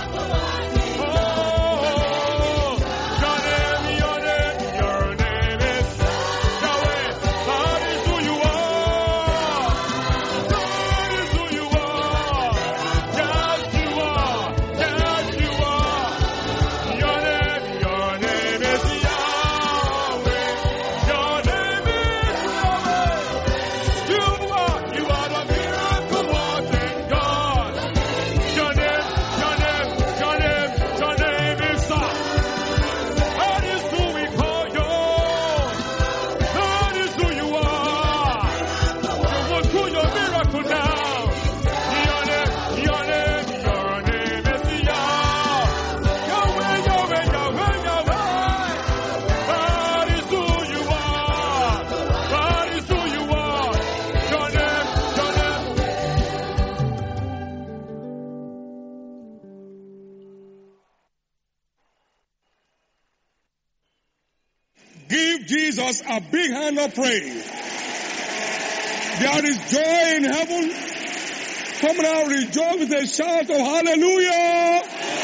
[SPEAKER 2] Oh, your name, your name, your name is Yahweh. That is who you are. That is who you are. Yes, you are. Yes, you are. Your name, your name is Yahweh. Your name is Yahweh. You are, you are the miracle working God. Your name, your name, your name, your name is God. That is who we call you. That is who you are. You will do your miracle now. Your name, your name, your name is Yahweh. Yahweh, Yahweh, Yahweh, Yahweh. That is who you are. That is who you are. Your name, your name.
[SPEAKER 1] Give Jesus a big hand of praise. There is joy in heaven. Come now, rejoice with a shout of hallelujah.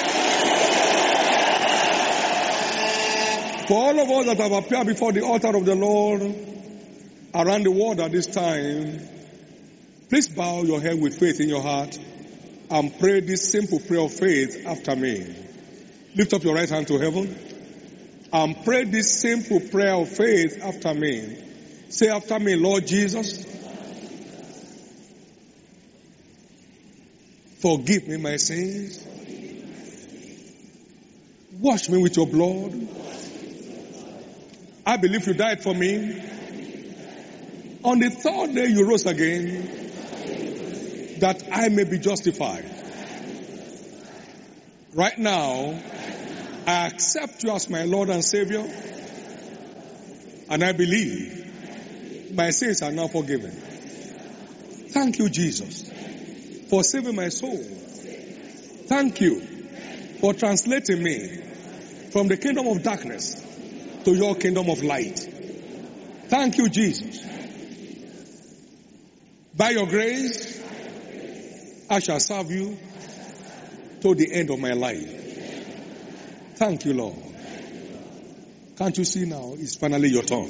[SPEAKER 1] For all of us that have appeared before the altar of the Lord around the world at this time, please bow your head with faith in your heart and pray this simple prayer of faith after me. Lift up your right hand to heaven and pray this simple prayer of faith after me. Say after me, Lord Jesus, Forgive me my sins. Wash me with your blood. I believe you died for me. On the third day you rose again, that I may be justified. Right now, I accept you as my Lord and Savior, and I believe my sins are now forgiven. Thank you, Jesus, for saving my soul. Thank you for translating me from the kingdom of darkness to your kingdom of light. Thank you, Jesus. By your grace, I shall serve you to the end of my life. Thank you, Lord. Can't you see now? It's finally your turn.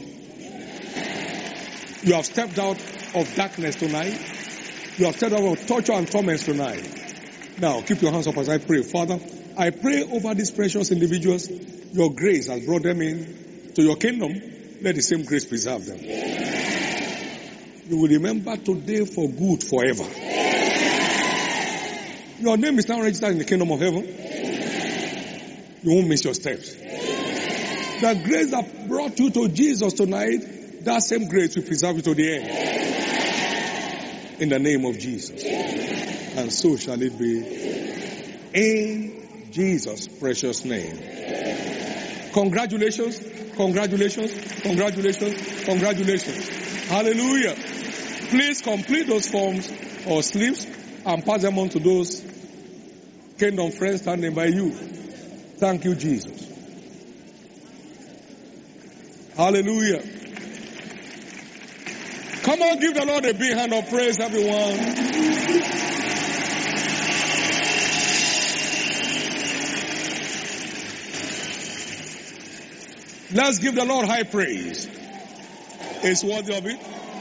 [SPEAKER 1] You have stepped out of darkness tonight. You have stepped out of torture and torments tonight. Now, keep your hands up as I pray. Father, I pray over these precious individuals. Your grace has brought them in to your kingdom. Let the same grace preserve them. You will remember today for good forever. Your name is now registered in the kingdom of heaven. You won't miss your steps. The grace that brought you to Jesus tonight, that same grace will preserve you to the end. In the name of Jesus. And so shall it be. In Jesus' precious name. Congratulations, congratulations, congratulations, congratulations. Hallelujah. Please complete those forms or slips and pass them on to those kingdom friends standing by you. Thank you, Jesus. Hallelujah. Come on, give the Lord a big hand of praise, everyone. Let's give the Lord high praise. It's worthy of it.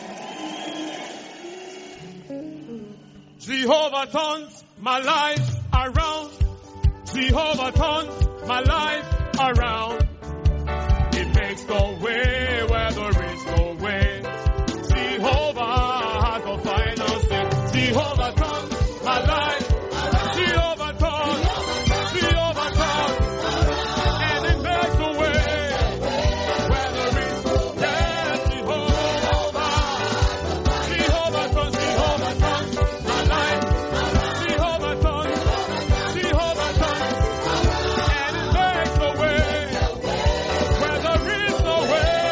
[SPEAKER 2] Jehovah turns my life around. Jehovah turns my life around. It makes no way where there is no way. Jehovah has the final say. Jehovah turns my life. Jehovah turns. Jehovah turns. And it makes a way where there is no way. Jehovah. Jehovah turns. Jehovah turns my life. Jehovah turns. Jehovah turns. And it makes a way where there is no way.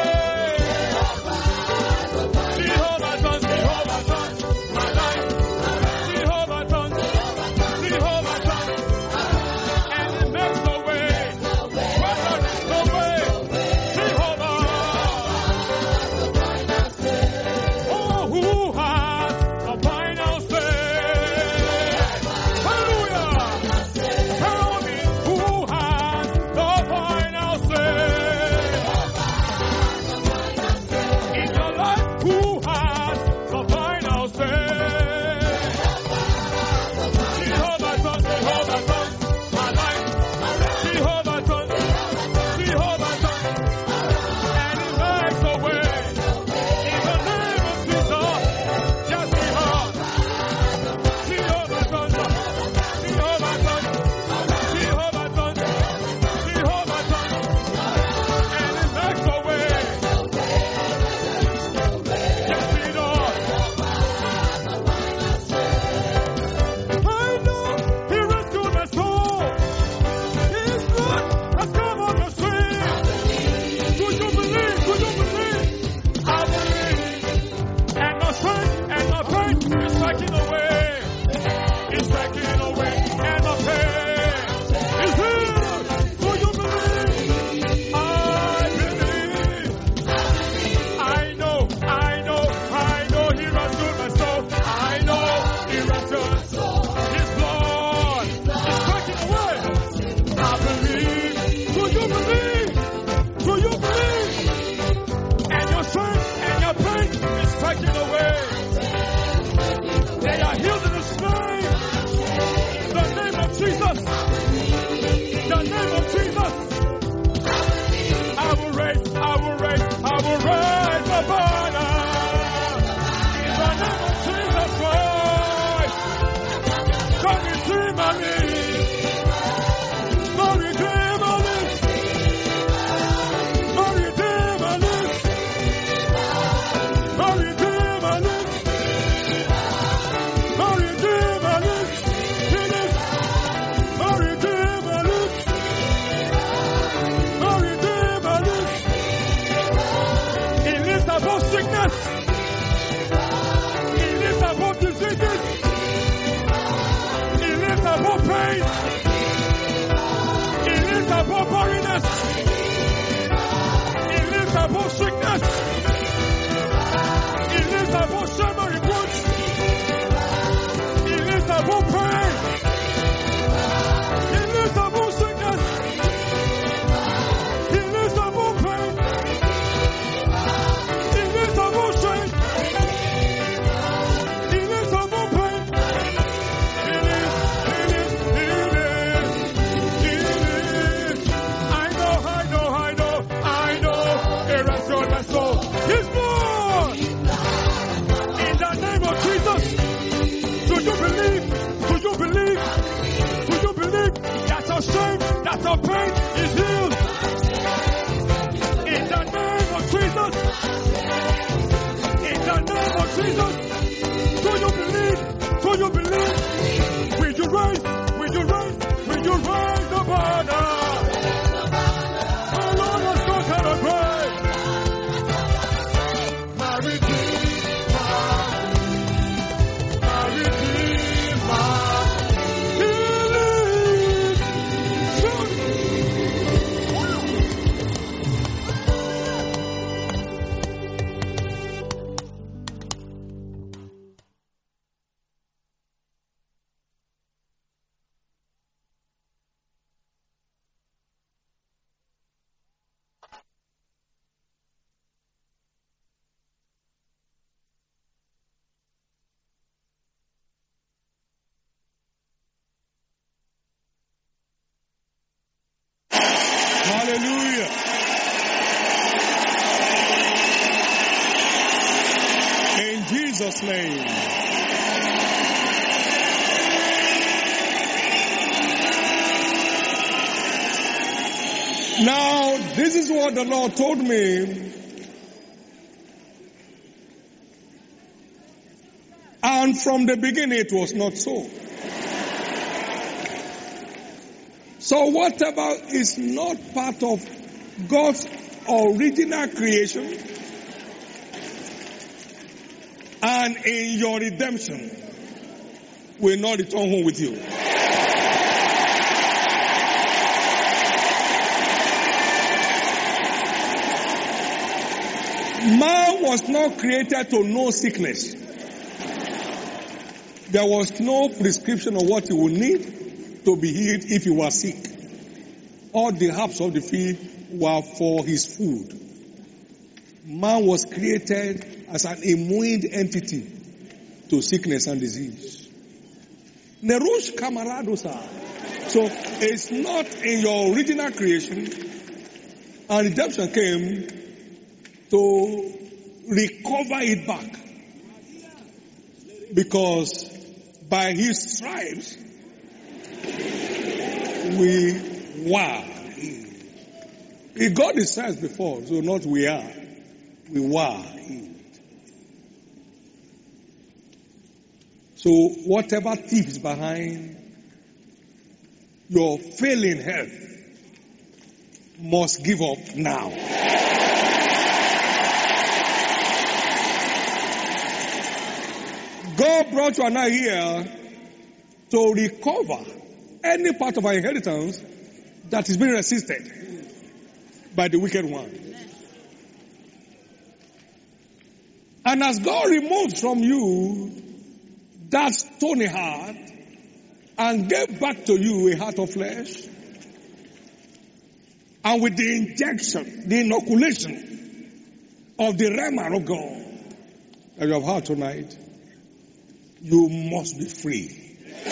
[SPEAKER 2] sickness. He lives above sickness. He lives above sermon reproach. He lives above pain. He lives above sickness. He lives above pain. He lives above shame. He lives above pain. He lives, he lives, he lives, he lives. I know, I know, I know, I know. He rests on my soul. He's born. In the name of Jesus. Do you believe? Do you believe? Do you believe that your shame, that your pain is healed? In the name of Jesus. In the name of Jesus. Do you believe? Do you believe? Will you rise? Will you rise? Will you rise the banner? The Lord has conquered the grave. My Redeemer. My Redeemer. He lives.
[SPEAKER 1] Hallelujah. In Jesus' name. Now, this is what the Lord told me. And from the beginning, it was not so. So whatever is not part of God's original creation and in your redemption will not return home with you. Man was not created to know sickness. There was no prescription of what he would need to be healed if he was sick. All the herbs of the field were for his food. Man was created as an immune entity to sickness and disease. Nerush Kamaradosa. So it's not in your original creation, and redemption came to recover it back. Because by his stripes, we were healed. He got the stripes before, so not we are. We were healed. So whatever thief is behind your failing health must give up now. God brought you and I here to recover any part of our inheritance that is being resisted by the wicked one. And as God removes from you that stony heart and gave back to you a heart of flesh, and with the injection, the inoculation of the Rhema of God that you have heard tonight, you must be free.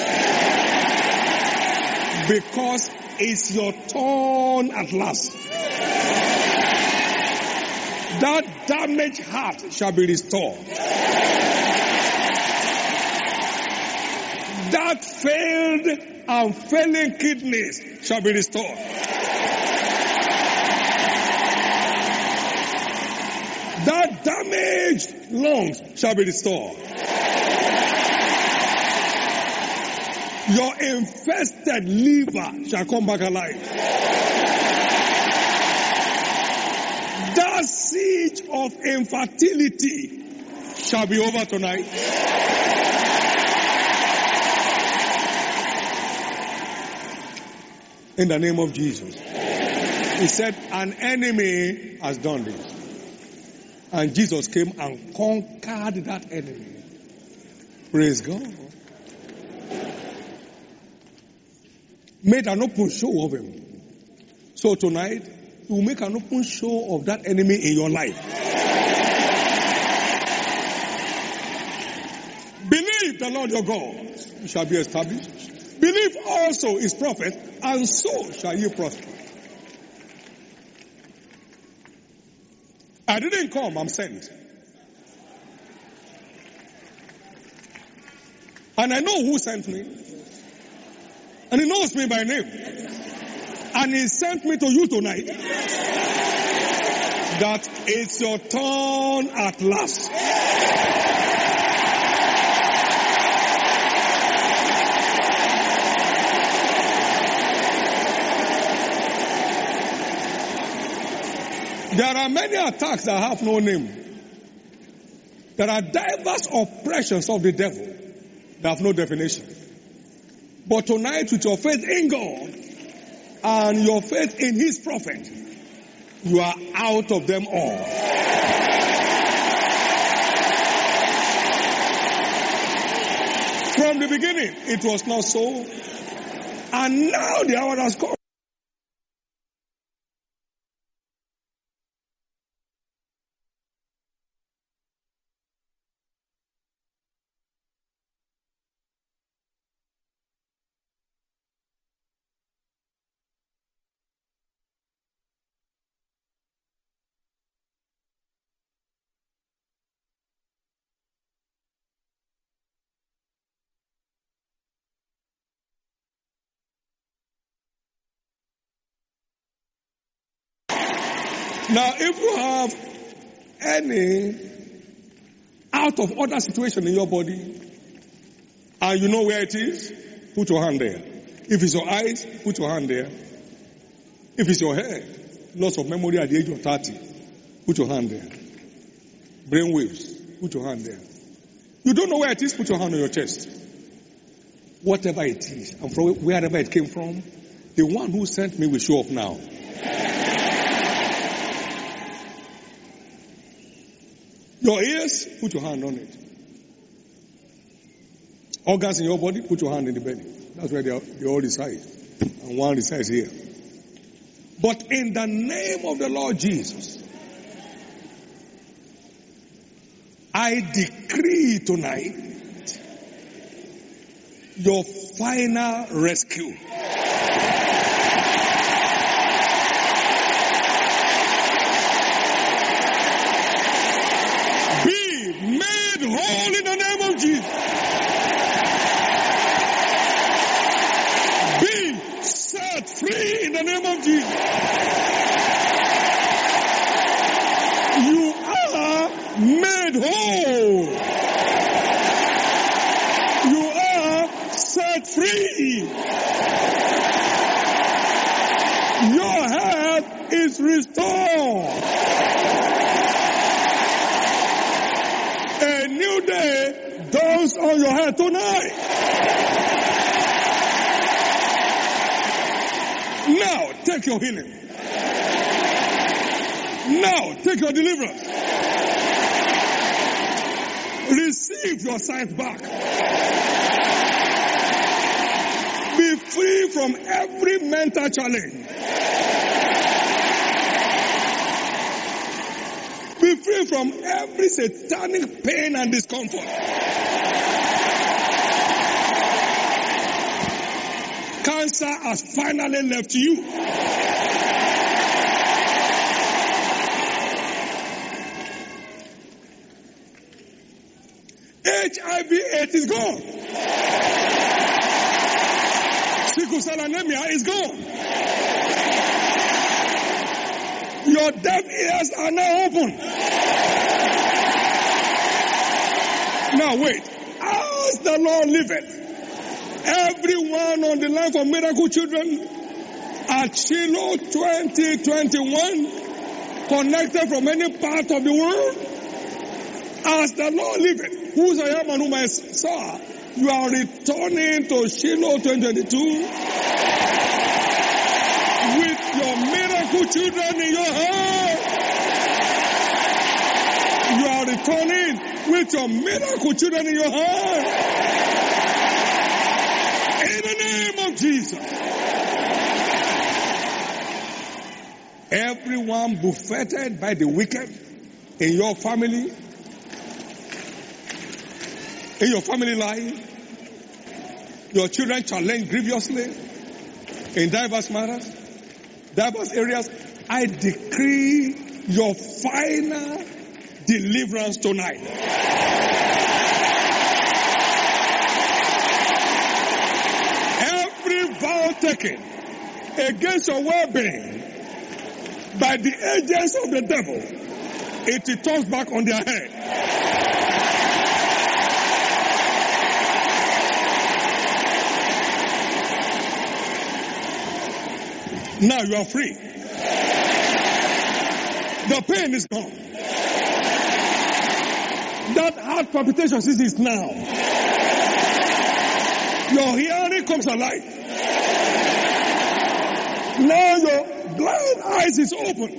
[SPEAKER 1] Because it's your turn at last. That damaged heart shall be restored. That failed and failing kidneys shall be restored. That damaged lungs shall be restored. Your infested liver shall come back alive. That siege of infertility shall be over tonight. In the name of Jesus. He said, an enemy has done this. And Jesus came and conquered that enemy. Praise God. Made an open show of him. So tonight, you will make an open show of that enemy in your life. Believe the Lord your God, you shall be established. Believe also his prophet, and so shall you prosper. I didn't come, I'm sent. And I know who sent me. And he knows me by name. And he sent me to you tonight. That it's your turn at last. There are many attacks that have no name. There are diverse oppressions of the devil that have no definition. But tonight, with your faith in God and your faith in his prophet, you are out of them all. From the beginning, it was not so. And now the hour has come. Now, if you have any out of order situation in your body, and you know where it is, put your hand there. If it's your eyes, put your hand there. If it's your head, loss of memory at the age of thirty, put your hand there. Brain waves, put your hand there. You don't know where it is, put your hand on your chest. Whatever it is, and from wherever it came from, the one who sent me will show up now. Your ears, put your hand on it. Organs in your body, put your hand in the belly. That's where they, are, they all reside. And one resides here. But in the name of the Lord Jesus, I decree tonight your final rescue. Whole in the name of Jesus. Be set free in the name of Jesus. You are made whole. You are set free. Your health is restored. A new day dawns on your head tonight. Now, take your healing. Now, take your deliverance. Receive your sight back. Be free from every mental challenge. Be free from every satanic pain and discomfort. Cancer has finally left you. H I V AIDS is gone. Sickle cell anemia is gone. Your deaf ears are now open. Now wait. As the Lord liveth, everyone on the line for Miracle Children at Shiloh twenty twenty-one, connected from any part of the world, as the Lord liveth, whose I am and whom I saw, you are returning to Shiloh twenty twenty-two with your miracle miracle children in your home. You are returning with your miracle children in your home. In the name of Jesus. Everyone buffeted by the wicked in your family, in your family life, your children challenged grievously in diverse matters, diverse areas. I decree your final deliverance tonight. Every vow taken against your well-being by the agents of the devil, it returns back on their head. Now you are free. The pain is gone. That heart palpitation is now. Your hearing comes alive. Now your blind eyes is open.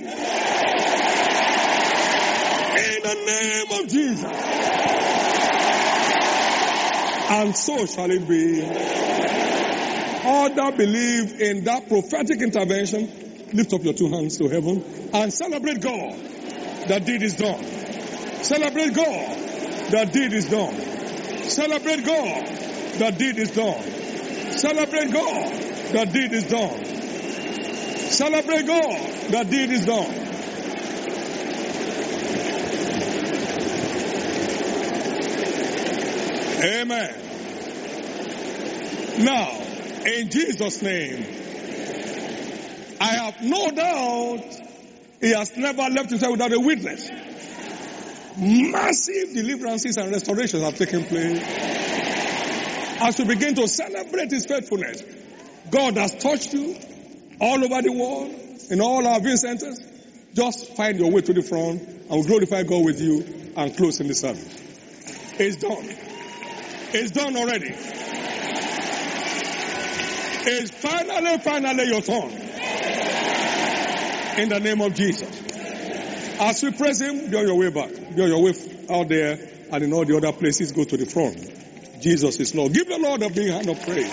[SPEAKER 1] In the name of Jesus. And so shall it be. All that believe in that prophetic intervention, lift up your two hands to heaven and celebrate God. That deed is done. Celebrate God. That deed is done. Celebrate God. That deed is done. Celebrate God. That deed is done. Celebrate God. That deed is done. Amen. Now, in Jesus' name, I have no doubt he has never left himself without a witness. Massive deliverances and restorations have taken place. As we begin to celebrate his faithfulness, God has touched you all over the world, in all our viewing centers. Just find your way to the front and we'll glorify God with you and close in the service. It's done. It's done already. It's finally, finally your turn. In the name of Jesus. As we praise him, be on your way back. Be on your way out there and in all the other places, go to the front. Jesus is Lord. Give the Lord a big hand of praise.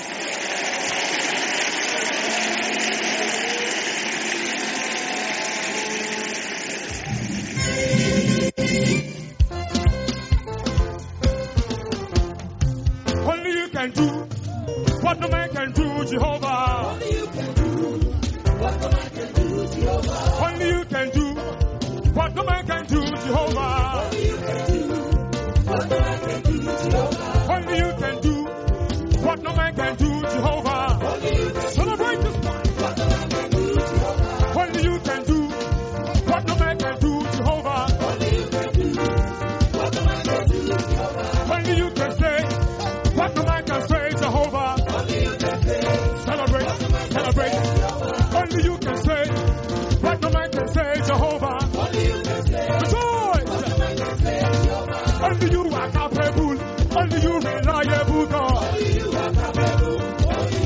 [SPEAKER 2] Only you can do what no man can do, Jehovah.
[SPEAKER 3] Only you can do what no man can do, Jehovah.
[SPEAKER 2] Only you can do what no man can do, Jehovah.
[SPEAKER 3] Only you can do what no man can do, Jehovah.
[SPEAKER 2] Only you can do what no man can do, Jehovah.
[SPEAKER 3] Only you can
[SPEAKER 2] Celebrate this one.
[SPEAKER 3] what no man can do, Jehovah.
[SPEAKER 2] Only you can do what no man can do, Jehovah.
[SPEAKER 3] Only you can do what no man can do, Jehovah.
[SPEAKER 2] Only you can say what no man can say, Jehovah.
[SPEAKER 3] Only you can say
[SPEAKER 2] Celebrate, celebrate. Only you can say what no man can say, Jehovah.
[SPEAKER 3] only you can say
[SPEAKER 2] Rejoice.
[SPEAKER 3] what no man can say, Jehovah.
[SPEAKER 2] Only you are capable. Only you reliable, God.
[SPEAKER 3] Only you are capable. Only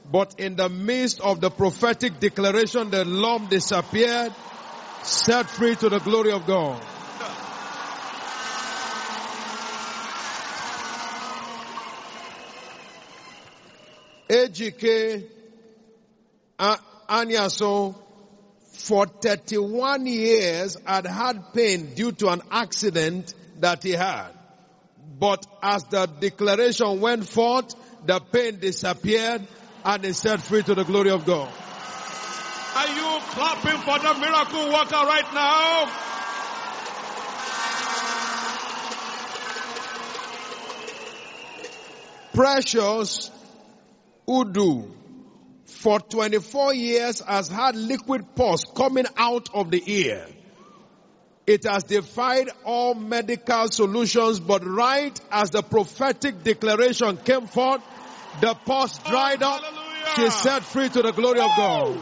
[SPEAKER 4] But in the midst of the prophetic declaration, the lump disappeared, set free to the glory of God. A G K Anyaso, for thirty-one years, had had pain due to an accident that he had. But as the declaration went forth, the pain disappeared and is set free to the glory of God.
[SPEAKER 2] Are you clapping for the miracle worker right now?
[SPEAKER 4] Precious Udu, for twenty-four years, has had liquid pus coming out of the ear. It has defied all medical solutions, but right as the prophetic declaration came forth, the pus dried up.
[SPEAKER 2] Hallelujah.
[SPEAKER 4] She set free to the glory of God.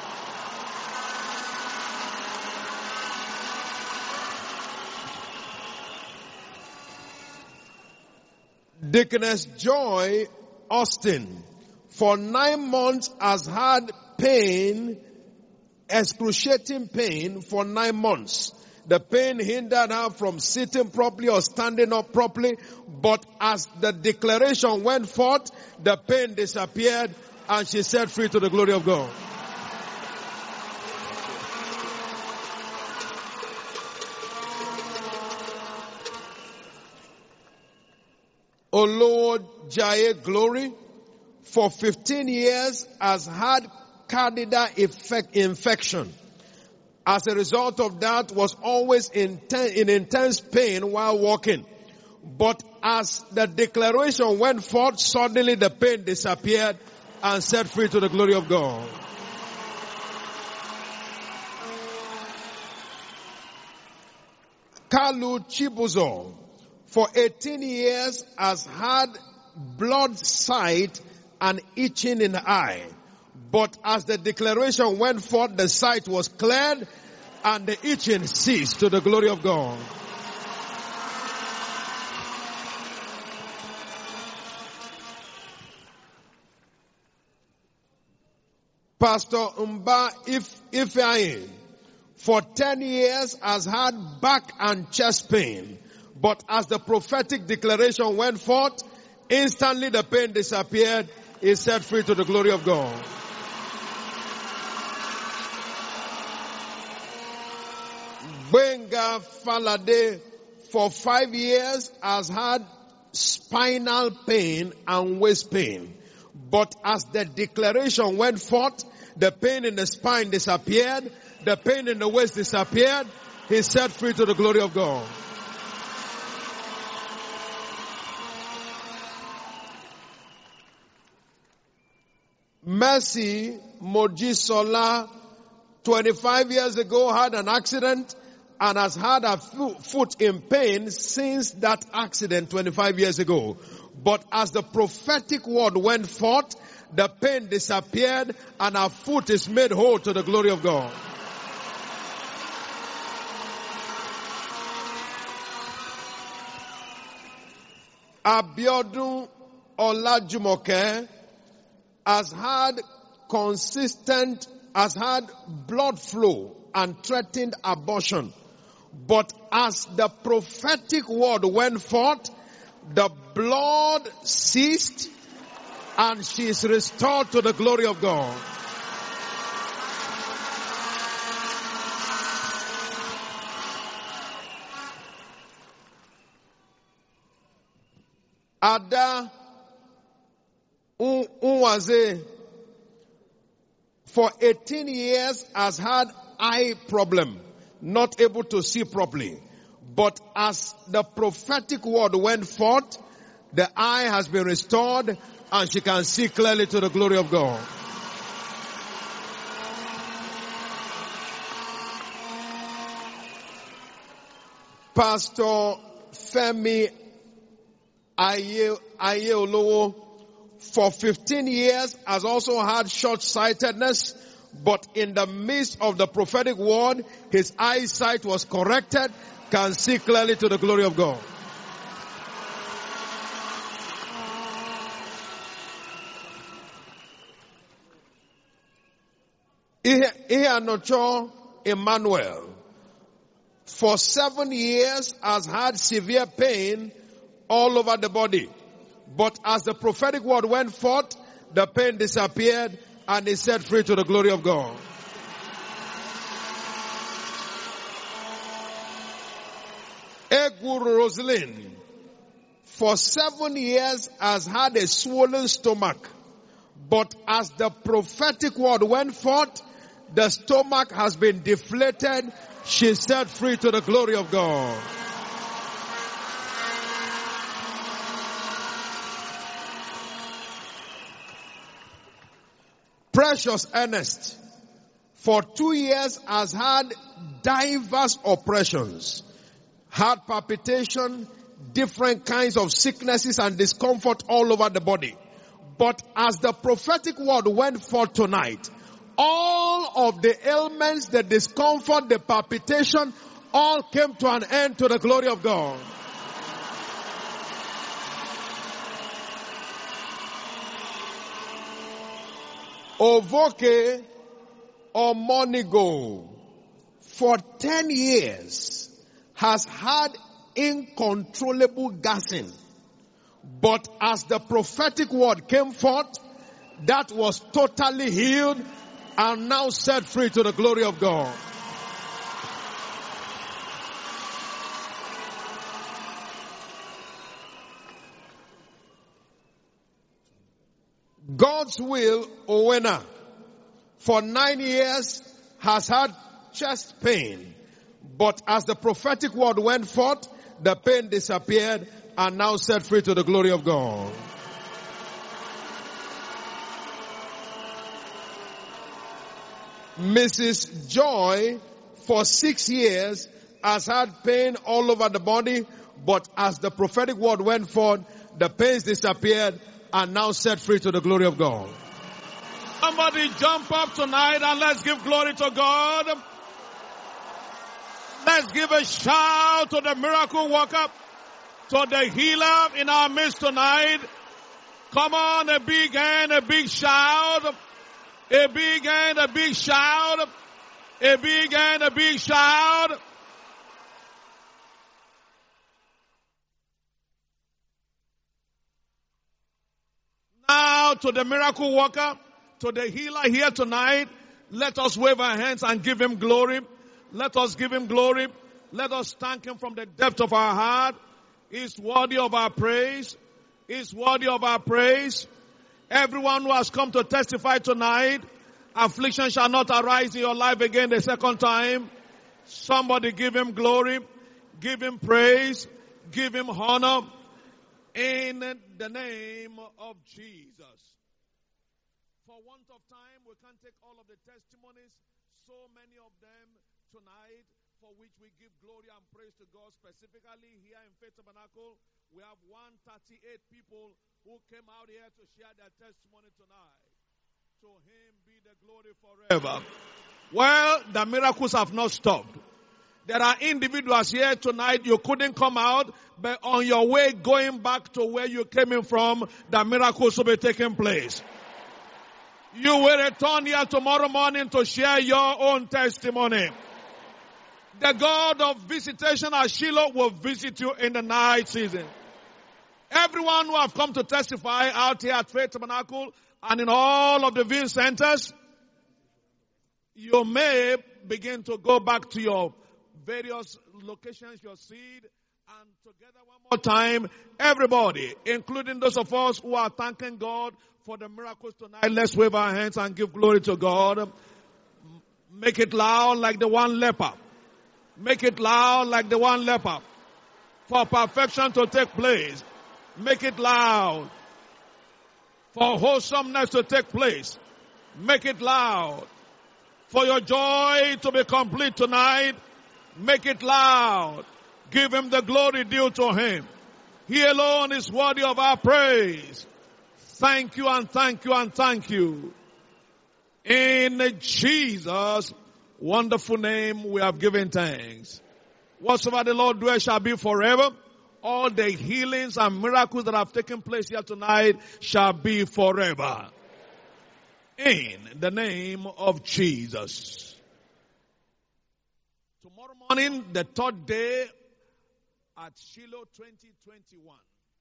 [SPEAKER 4] Deaconess Joy Austin, for nine months has had pain, excruciating pain for nine months. The pain hindered her from sitting properly or standing up properly, but as the declaration went forth, the pain disappeared and she set free to the glory of God. O Lord, Jaye Glory, for fifteen years has had candida effect, infection. As a result of that, was always in, ten, in intense pain while walking. But as the declaration went forth, suddenly the pain disappeared and set free to the glory of God. Kalu Chibuzo, for eighteen years has had blood sight and itching in the eye. But as the declaration went forth, the sight was cleared and the itching ceased to the glory of God. Pastor Umba If Ifeanyi, for ten years has had back and chest pain. But as the prophetic declaration went forth, instantly the pain disappeared. He set free to the glory of God. Benga Falade, for five years has had spinal pain and waist pain. But as the declaration went forth, the pain in the spine disappeared, the pain in the waist disappeared. He set free to the glory of God. Mercy Mojisola, twenty-five years ago had an accident and has had a foot in pain since that accident twenty-five years ago. But as the prophetic word went forth, the pain disappeared and her foot is made whole to the glory of God. Abiodun Olajumoke has had consistent, has had blood flow and threatened abortion. But as the prophetic word went forth, the blood ceased and she is restored to the glory of God. Ada Unwaze, for eighteen years has had eye problem, not able to see properly. But as the prophetic word went forth, the eye has been restored and she can see clearly to the glory of God. Pastor Femi Aye Olowo, for fifteen years has also had short-sightedness, but in the midst of the prophetic word, his eyesight was corrected, can see clearly to the glory of God. Ihanocho Emmanuel, for seven years has had severe pain all over the body. But as the prophetic word went forth, the pain disappeared and is set free to the glory of God. Eguru Rosalind, for seven years has had a swollen stomach. But as the prophetic word went forth, the stomach has been deflated. She is set free to the glory of God. Precious Ernest, for two years has had diverse oppressions, heart palpitation, different kinds of sicknesses and discomfort all over the body. But as the prophetic word went forth tonight, all of the ailments, the discomfort, the palpitation, all came to an end to the glory of God. Ovoke Omonigo, for ten years, has had incontrollable gassing. But as the prophetic word came forth, that was totally healed and now set free to the glory of God. God's will, Owena, for nine years has had chest pain. But as the prophetic word went forth, the pain disappeared and now set free to the glory of God. Missus Joy, for six years, has had pain all over the body, but as the prophetic word went forth, the pains disappeared and now set free to the glory of God.
[SPEAKER 2] Somebody jump up tonight and let's give glory to God. Let's give a shout to the miracle worker, to the healer in our midst tonight. Come on, a big hand, a big shout. A big hand, a big shout. A big hand, a big shout. Now to the miracle worker, to the healer here tonight, let us wave our hands and give him glory. Let us give him glory. Let us thank him from the depth of our heart. He's worthy of our praise. He's worthy of our praise. Everyone who has come to testify tonight, affliction shall not arise in your life again the second time. Somebody give him glory. Give him praise. Give him honor. In the name of Jesus. For want of time, we can't take all of the testimonies. So many of them tonight, for which we give glory and praise to God. Specifically here in Faith Tabernacle, we have one hundred thirty-eight people who came out here to share their testimony tonight. To him be the glory forever. Well, the miracles have not stopped. There are individuals here tonight, you couldn't come out, but on your way going back to where you came in from, the miracles will be taking place. You will return here tomorrow morning to share your own testimony. The God of visitation at Shiloh will visit you in the night season. Everyone who have come to testify out here at Faith Tabernacle and in all of the viewing centers, you may begin to go back to your various locations, your seed, and together one more time, everybody, including those of us who are thanking God for the miracles tonight, let's wave our hands and give glory to God. Make it loud like the one leper. Make it loud like the one leper. For perfection to take place. Make it loud. For wholesomeness to take place. Make it loud. For your joy to be complete tonight. Make it loud. Give him the glory due to him. He alone is worthy of our praise. Thank you and thank you and thank you. In Jesus' wonderful name we have given thanks. Whatsoever the Lord doeth shall be forever. All the healings and miracles that have taken place here tonight shall be forever.
[SPEAKER 1] In the name of Jesus. Tomorrow morning, the third day at Shiloh twenty twenty-one.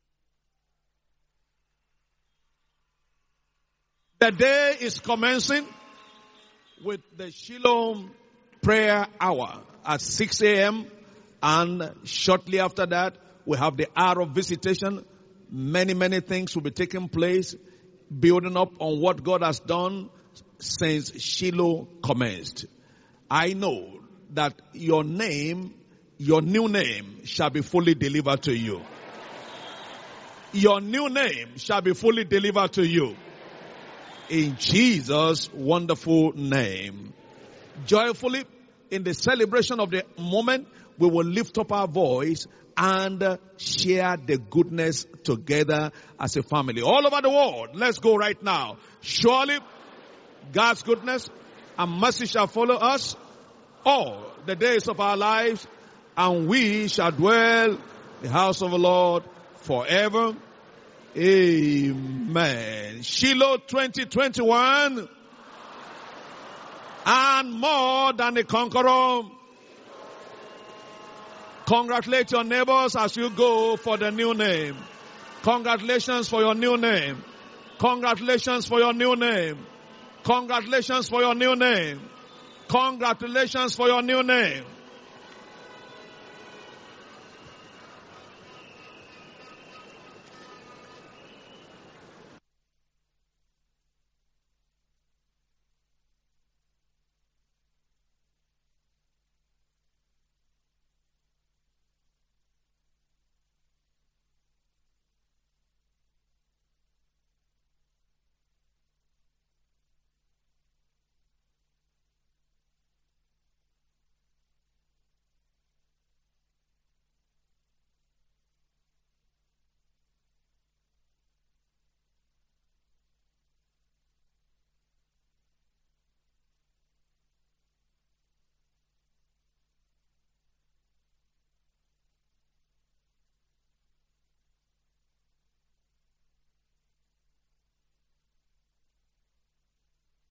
[SPEAKER 1] The day is commencing with the Shiloh prayer hour at six a.m. and shortly after that, we have the hour of visitation. Many, many things will be taking place, building up on what God has done since Shiloh commenced. I know that your name, your new name shall be fully delivered to you. Your new name shall be fully delivered to you. In Jesus' wonderful name. Joyfully, in the celebration of the moment, we will lift up our voice and share the goodness together as a family. All over the world, let's go right now. Surely, God's goodness and mercy shall follow us all the days of our lives, and we shall dwell in the house of the Lord forever. Amen. Shiloh twenty twenty-one, and more than a conqueror. Congratulate your neighbors as you go for the new name. Congratulations for your new name. Congratulations for your new name. Congratulations for your new name. Congratulations for your new name.